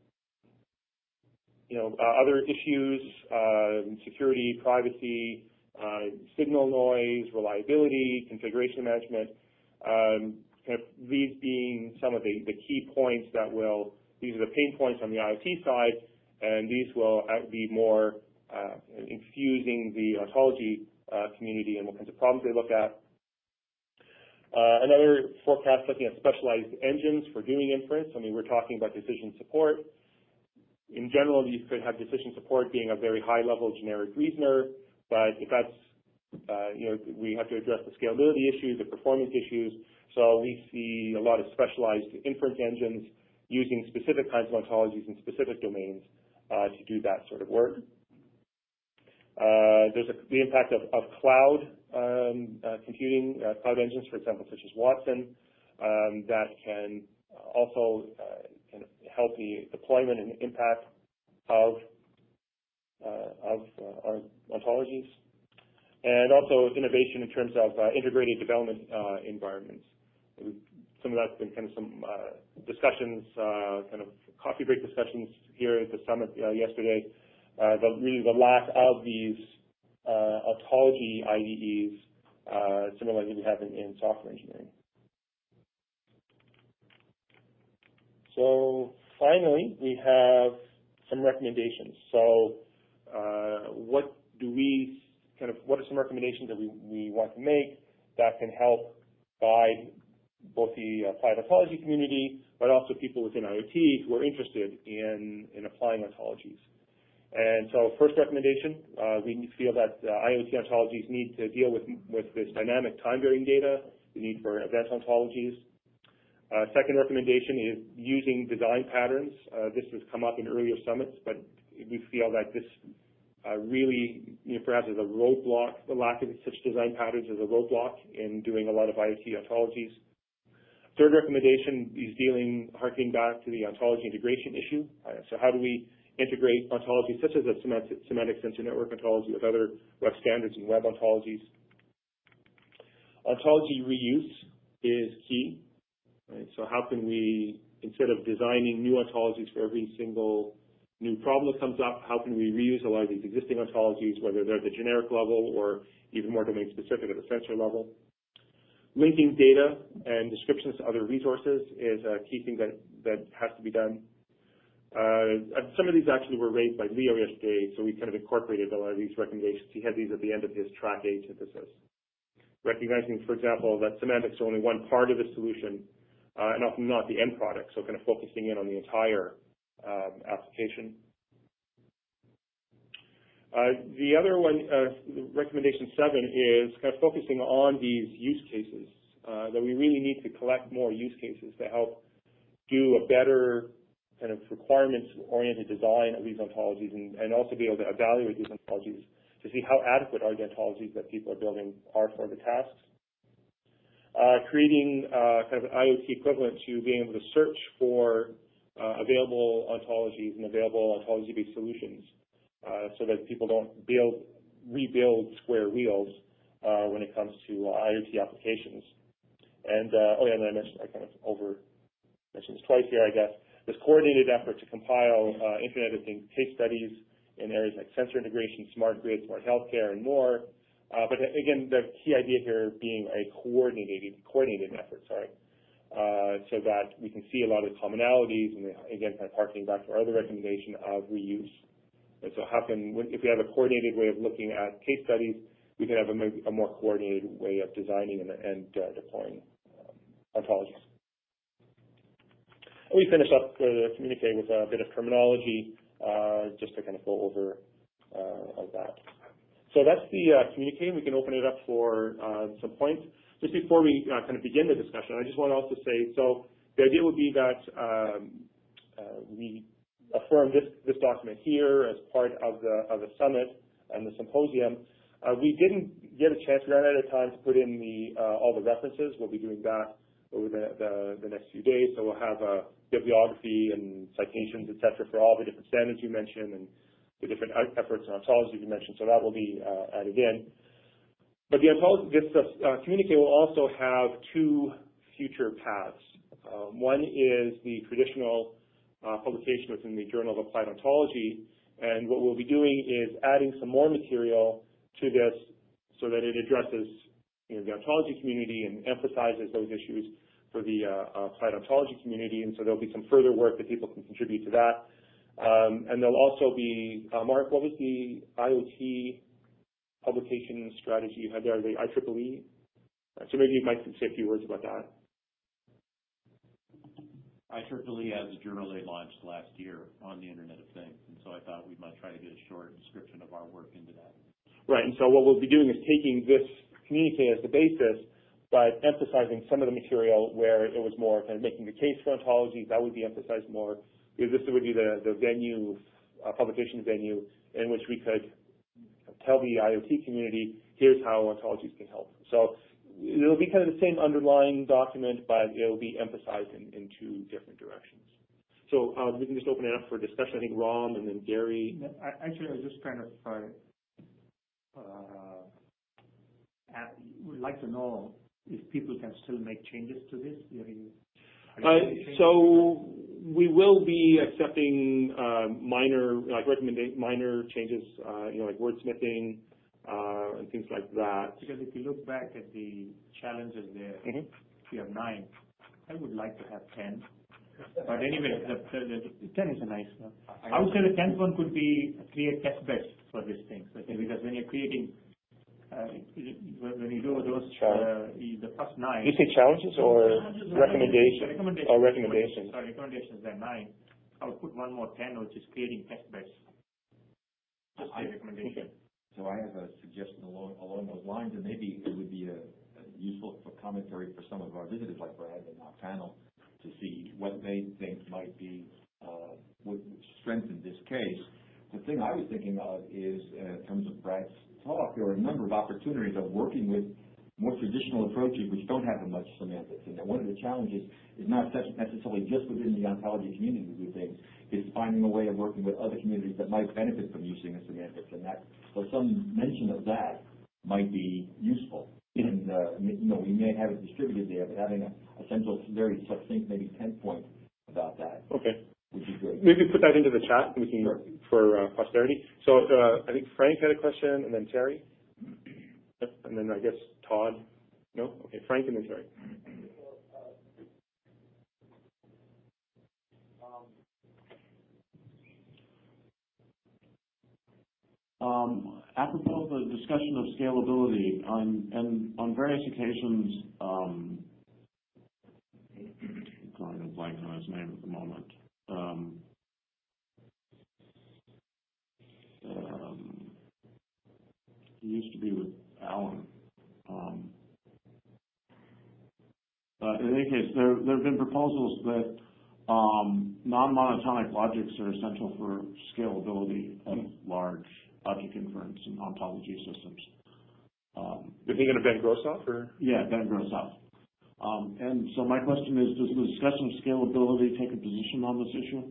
you know, uh, other issues, uh, security, privacy, uh, signal noise, reliability, configuration management, um, kind of these being some of the, the key points that will, these are the pain points on the IoT side, and these will be more uh, infusing the ontology uh, community and what kinds of problems they look at. Uh, another forecast looking at specialized engines for doing inference. I mean, we're talking about decision support. In general, you could have decision support being a very high-level generic reasoner, but if that's, uh, you know, we have to address the scalability issues, the performance issues. So we see a lot of specialized inference engines using specific kinds of ontologies in specific domains uh, to do that sort of work. Uh, there's a, the impact of, of cloud um, uh, computing, uh, cloud engines, for example, such as Watson, um, that can also uh, can help the deployment and impact of uh, of uh, our ontologies, and also innovation in terms of uh, integrated development uh, environments. Some of that's been kind of some uh, discussions, uh, kind of coffee break discussions here at the summit uh, yesterday. Uh, the, really the lack of these uh, ontology I D Es, uh, similar to we have in, in software engineering. So finally, we have some recommendations. So uh, what do we kind of, what are some recommendations that we, we want to make that can help guide both the applied ontology community, but also people within IoT who are interested in, in applying ontologies? And so first recommendation, uh, we feel that uh, IoT ontologies need to deal with, with this dynamic time-varying data, the need for event ontologies. Uh, second recommendation is using design patterns. Uh, this has come up in earlier summits, but we feel that this uh, really, you know, perhaps is a roadblock, the lack of such design patterns is a roadblock in doing a lot of IoT ontologies. Third recommendation is dealing, harking back to the ontology integration issue. Uh, so how do we integrate ontologies such as a semantic, semantic sensor network ontology with other web standards and web ontologies? Ontology reuse is key. Right? So how can we, instead of designing new ontologies for every single new problem that comes up, how can we reuse a lot of these existing ontologies, whether they're at the generic level or even more domain specific at the sensor level? Linking data and descriptions to other resources is a key thing that, that has to be done. Uh, some of these actually were raised by Leo yesterday, so we kind of incorporated a lot of these recommendations. He had these at the end of his track A synthesis. Recognizing, for example, that semantics are only one part of the solution, uh, and often not the end product, so kind of focusing in on the entire um, application. Uh, the other one, uh, recommendation seven, is kind of focusing on these use cases, uh, that we really need to collect more use cases to help do a better kind of requirements-oriented design of these ontologies, and, and also be able to evaluate these ontologies to see how adequate are the ontologies that people are building are for the tasks. Uh, creating uh, kind of an IoT equivalent to being able to search for uh, available ontologies and available ontology-based solutions, uh, so that people don't build, rebuild square wheels uh, when it comes to uh, IoT applications. And uh, oh yeah, and I mentioned I kind of over mentioned this twice here, I guess. This coordinated effort to compile uh, Internet of Things case studies in areas like sensor integration, smart grid, smart healthcare, and more. Uh, but again, the key idea here being a coordinated, coordinated effort, sorry, uh, so that we can see a lot of the commonalities, and again, kind of harkening back to our other recommendation of reuse. And so how can, if we have a coordinated way of looking at case studies, we can have a, a more coordinated way of designing and, and uh, deploying um, ontologies. We finish up the communique with a bit of terminology, uh, just to kind of go over uh, of that. So that's the uh, communique. We can open it up for uh, some points. Just before we uh, kind of begin the discussion, I just want to also say, so the idea would be that um, uh, we affirm this, this document here as part of the, of the summit and the symposium. Uh, we didn't get a chance, we ran out of time to put in the, uh, all the references. We'll be doing that over the, the, the next few days. So we'll have a bibliography and citations, et cetera, for all the different standards you mentioned and the different efforts in ontology you mentioned. So that will be uh, added in. But the ontology, this uh, communique will also have two future paths. Um, one is the traditional uh, publication within the Journal of Applied Ontology, and what we'll be doing is adding some more material to this so that it addresses you know, the ontology community and emphasizes those issues for the uh, applied ontology community. And so there'll be some further work that people can contribute to that. Um, and there'll also be, uh, Mark, what was the I O T publication strategy you had there, the I triple E? Uh, so maybe you might say a few words about that. I triple E as a journal they launched last year on the Internet of Things, and so I thought we might try to get a short description of our work into that. Right, and so what we'll be doing is taking this communique as the basis, but emphasizing some of the material where it was more kind of making the case for ontology. That would be emphasized more, because this would be the, the venue, uh, publication venue, in which we could tell the I O T community, here's how ontologies can help. So it'll be kind of the same underlying document, but it'll be emphasized in, in two different directions. So uh, we can just open it up for discussion. I think Ram and then Gary. Actually, I was just kind of uh, uh, would like to know if people can still make changes to this. Uh, so we will be accepting uh, minor, like recommended minor changes, uh, you know, like wordsmithing uh, and things like that. Because if you look back at the challenges there, mm-hmm. you have nine. I would like to have ten. But anyway, the, the, the ten is a nice one. I would say the tenth one could be create test beds for these things. Okay? Because when you're creating, uh, when you do those, uh, the first nine. You say challenges or challenges recommendations? Recommendations. Or recommendations. Sorry, recommendations are nine. I would put one more ten, which is creating test beds. Just a recommendation. So I have a suggestion along, along those lines, and maybe it would be a, a useful for commentary for some of our visitors like Brad and our panel, to see what they think might be uh, would strengthen this case. The thing I was thinking of is, uh, in terms of Brad's talk, there are a number of opportunities of working with more traditional approaches which don't have as much semantics. And one of the challenges is not necessarily just within the ontology community to do things, is finding a way of working with other communities that might benefit from using the semantics. And that, so some mention of that might be useful. And, uh, you know, we may have it distributed there, but having a, a central, very succinct, maybe ten point about that. Okay. Would be great. Maybe put that into the chat we can, sure. for uh, posterity. So uh, I think Frank had a question, and then Terry, and then I guess Todd. No? Okay, Frank and then Terry. Um, apropos of the discussion of scalability, on, and on various occasions, um, I'm drawing a blank on his name at the moment. Um, um, he used to be with Alan. Um, uh, in any case, there, there have been proposals that um, non-monotonic logics are essential for scalability of large object inference and ontology systems. Um, You're thinking of Ben Grossoff, or? Yeah, Ben Grossoff. Um, and so my question is, does the discussion of scalability take a position on this issue?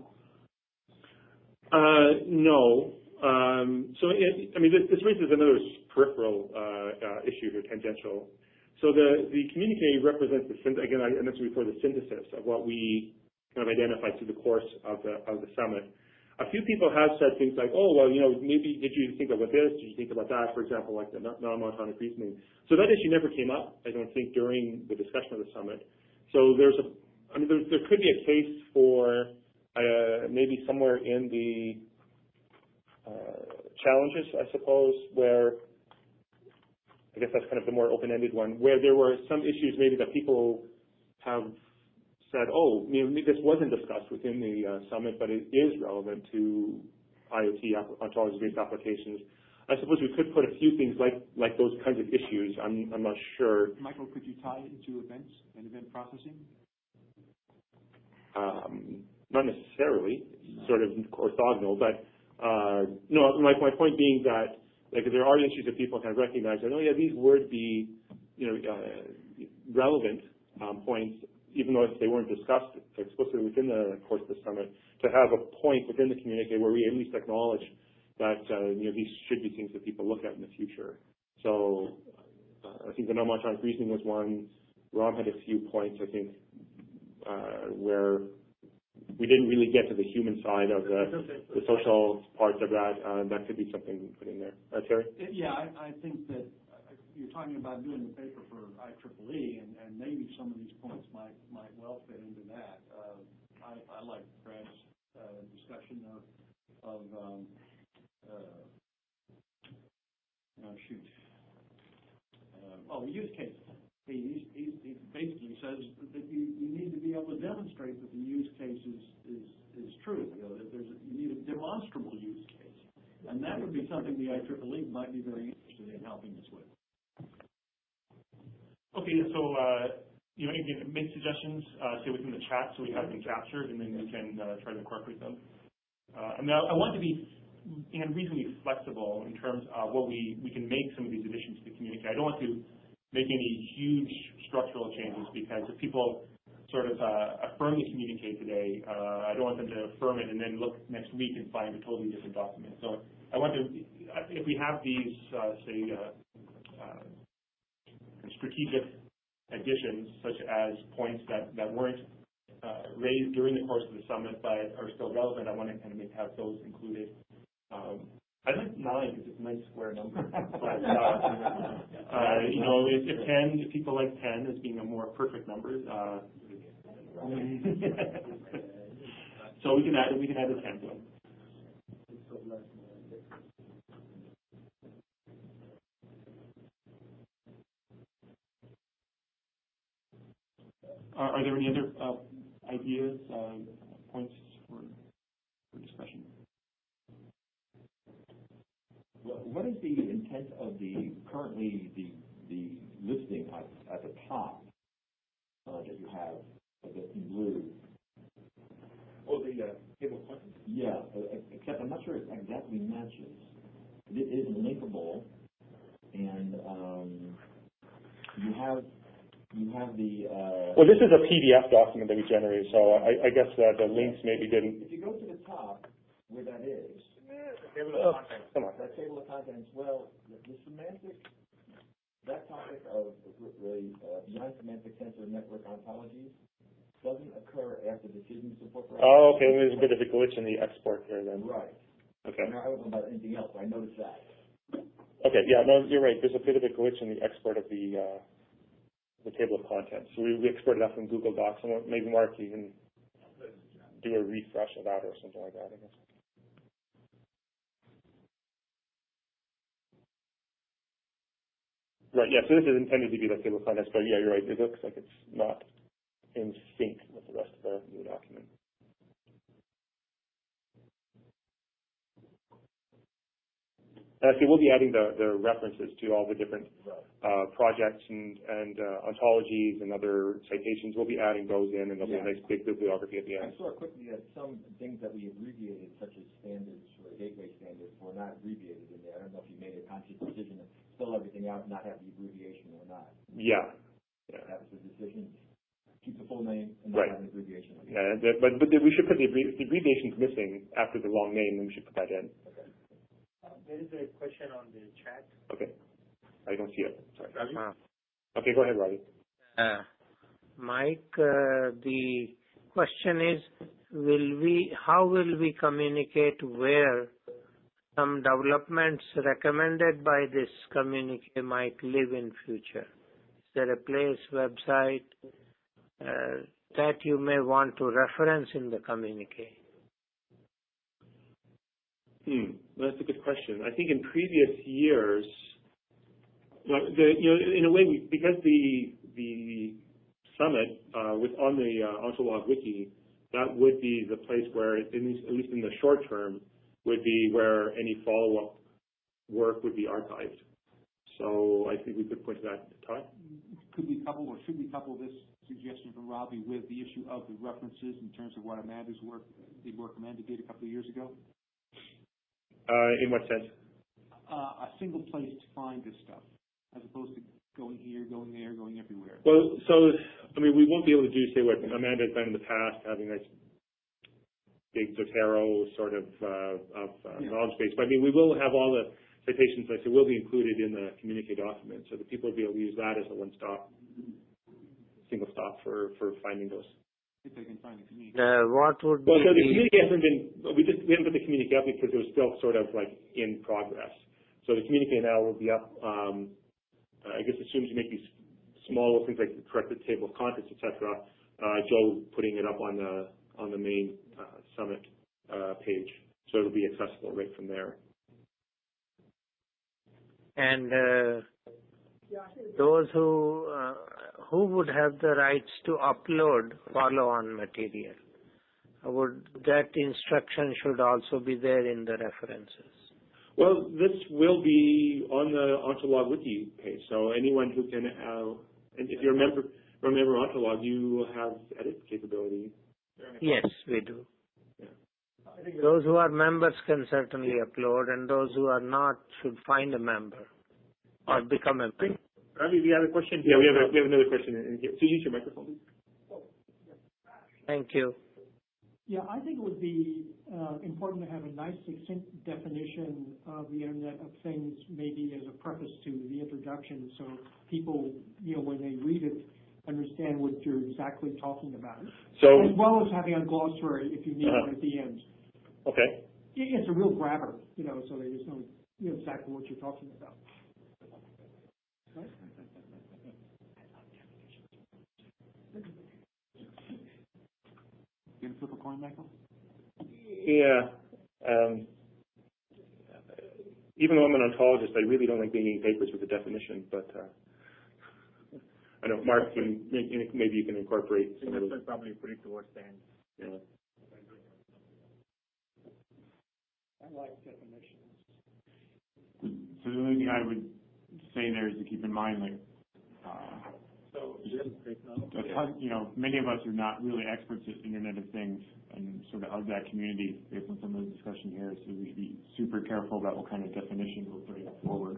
Uh, no. Um, so, it, I mean, this, this raises another peripheral uh, uh, issue here, tangential. So the, the communique represents, the, again, I mentioned before, the synthesis of what we kind of identified through the course of the, of the summit. A few people have said things like, oh, well, you know, maybe did you think about this? Did you think about that? For example, like the non-monotonic reasoning. So that issue never came up, I don't think, during the discussion of the summit. So there's a, I mean, there's, there could be a case for uh, maybe somewhere in the uh, challenges, I suppose, where I guess that's kind of the more open-ended one, where there were some issues maybe that people have said, oh, you know, this wasn't discussed within the uh, summit, but it is relevant to I O T ontology-based applications. I suppose we could put a few things like like those kinds of issues. I'm I'm not sure. Michael, could you tie it into events and event processing? Um, not necessarily, no. Sort of orthogonal, but uh, no. My my point being that like there are issues that people kind of recognize that, oh yeah, these would be you know uh, relevant um, points. even though they weren't discussed explicitly within the course of the summit, to have a point within the communique where we at least acknowledge that uh, you know these should be things that people look at in the future. So uh, I think the non-monotonic reasoning was one. Ram had a few points, I think, uh, where we didn't really get to the human side of the, the social parts of that. Uh, that could be something we put in there. Uh, Terry? Yeah, I, I think that you're talking about doing the paper for I triple E, and, and maybe some of these points might might well fit into that. Uh, I, I like Brad's uh, discussion of of um, uh, oh shoot, uh, oh use cases. He, he, he basically says that you, you need to be able to demonstrate that the use case is is, is true. You know, that there's a, you need a demonstrable use case, and that would be something the I triple E might be very interested in helping us with. Okay, so uh, you know, again, make suggestions, uh, say within the chat, so we have them captured, and then we can uh, try to incorporate them. Uh, I mean, I, I want to be you know, reasonably flexible in terms of what we we can make some of these additions to the community. I don't want to make any huge structural changes, because if people sort of uh, affirm the communique today, uh, I don't want them to affirm it and then look next week and find a totally different document. So I want to, if we have these, uh, say, uh, uh, strategic additions, such as points that, that weren't uh, raised during the course of the summit but are still relevant, I want to kind of make, have those included. Um, I like nine because it's a nice square number. But, uh, uh, you know, if, if ten, if people like ten as being a more perfect number, uh, so we can add we can add a ten to them. Are, are there any other uh, ideas, uh, points for, for discussion? What is the intent of the currently the the listing at, at the top uh, that you have in blue? Oh, the uh, table of contents? Yeah, except I'm not sure it exactly matches. It is linkable, and um, you have you have the. Uh, well, this is a P D F document that we generated, so I, I guess uh, the links maybe didn't. If you go to the top where that is. Table of contents. Come on. That table of contents. Well, the, the semantic, that topic of really uh, beyond semantic sensor network ontologies doesn't occur after decision support. Oh, okay. There's a bit of a glitch in the export here then. Right. Okay. Now, I don't know about anything else, but I noticed that. Okay. Yeah. No, you're right. There's a bit of a glitch in the export of the uh, the table of contents. So we, we exported that from Google Docs, and maybe Mark, you can do a refresh of that or something like that, I guess. Right, yeah, so this is intended to be the table of contents, but yeah, you're right, it looks like it's not in sync with the rest of the new document. Uh, so we'll be adding the, the references to all the different uh, projects and, and uh, ontologies and other citations. We'll be adding those in, and there'll yeah. be a nice big bibliography at the end. I saw quickly that some things that we abbreviated, such as standards or gateway standards, were not abbreviated in there. I don't know if you made a conscious decision to fill everything out and not have the abbreviation or not. Yeah. yeah. That was the decision. Keep the full name and not right. have an abbreviation. Yeah, the, but, but the, we should put the, the abbreviation's missing after the long name, and we should put that in. Okay. Uh, there is a question on the chat. Okay. I don't see it. Sorry. Uh, okay, go ahead, Ravi. Uh, Mike, uh, the question is, will we, how will we communicate where some developments recommended by this communique might live in future? Is there a place, website uh, that you may want to reference in the communique? Hmm, well, that's a good question. I think in previous years, well, the, you know, in a way, we, because the the summit uh, was on the uh, Ontolog wiki, that would be the place where, in least, at least in the short term, would be where any follow-up work would be archived. So I think we could point to that at the top. Could we couple, or should we couple this suggestion from Robbie with the issue of the references in terms of what Amanda's work, the work Amanda did a couple of years ago? Uh, in what sense? Uh, a single place to find this stuff, as opposed to going here, going there, going everywhere? Well, so, I mean, we won't be able to do, say, what Amanda's done in the past, having a big Zotero sort of, uh, of uh, Yeah. knowledge base. But I mean, we will have all the citations, like I said, will be included in the communique document, so that people will be able to use that as a one-stop, single stop for, for finding those. If they can find the communique. Uh, what would Well, be so the the, communique hasn't been, we just, we haven't put the communique up because it was still sort of like in progress. So the communique now will be up, um, I guess as soon as you make these small little things like the corrected table of contents, et cetera, uh, Joe putting it up on the, on the main uh, summit uh, page. So it'll be accessible right from there. and uh, those who uh, who would have the rights to upload follow-on material? Would that instruction should also be there in the references? Well, this will be on the Ontolog Wiki page, so anyone who can, uh, and if you're a member, remember Ontolog, you have edit capability. Yes, we do. Yeah. Those who are members can certainly upload, and those who are not should find a member or become a member. Ravi, we have a question. Yeah, we have, a, we have another question in here. So use your microphone, please. Thank you. Yeah, I think it would be uh, important to have a nice succinct definition of the Internet of Things, maybe as a preface to the introduction, so people, you know, when they read it, understand what you're exactly talking about. So, as well as having a glossary if you need uh-huh. one at the end. Okay. It- It's a real grabber, you know, so they just know, you know exactly what you're talking about. Right? You gonna flip a coin, Michael? Yeah. Um, even though I'm an ontologist, I really don't like bringing papers with a definition, but uh, I know, Mark, can, maybe you can incorporate some of those. Probably put it towards the end. Yeah. I like definitions. So the only thing I would say there is to keep in mind, like, uh, So, a ton, you know, many of us are not really experts at Internet of Things and sort of of that community based on some of the discussion here, so we should be super careful about what kind of definition we're putting forward.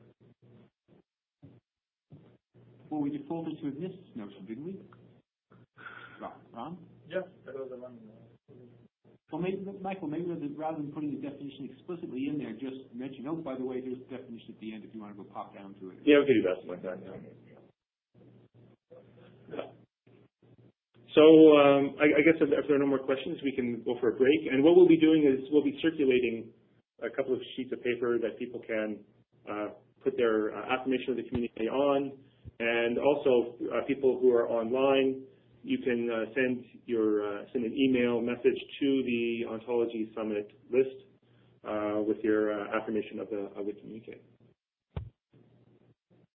Well, we defaulted to this notion, didn't we? Ron? Yes, that was the one. Well, maybe, Michael, maybe rather than putting the definition explicitly in there, just mention, oh, by the way, here's the definition at the end if you want to go pop down to it. Yeah, we could do that, something like that. Yeah. So um, I, I guess if, if there are no more questions, we can go for a break. And what we'll be doing is we'll be circulating a couple of sheets of paper that people can uh, put their uh, affirmation of the community on, and also uh, people who are online, you can uh, send your uh, send an email message to the Ontology Summit list uh, with your uh, affirmation of the of the communique.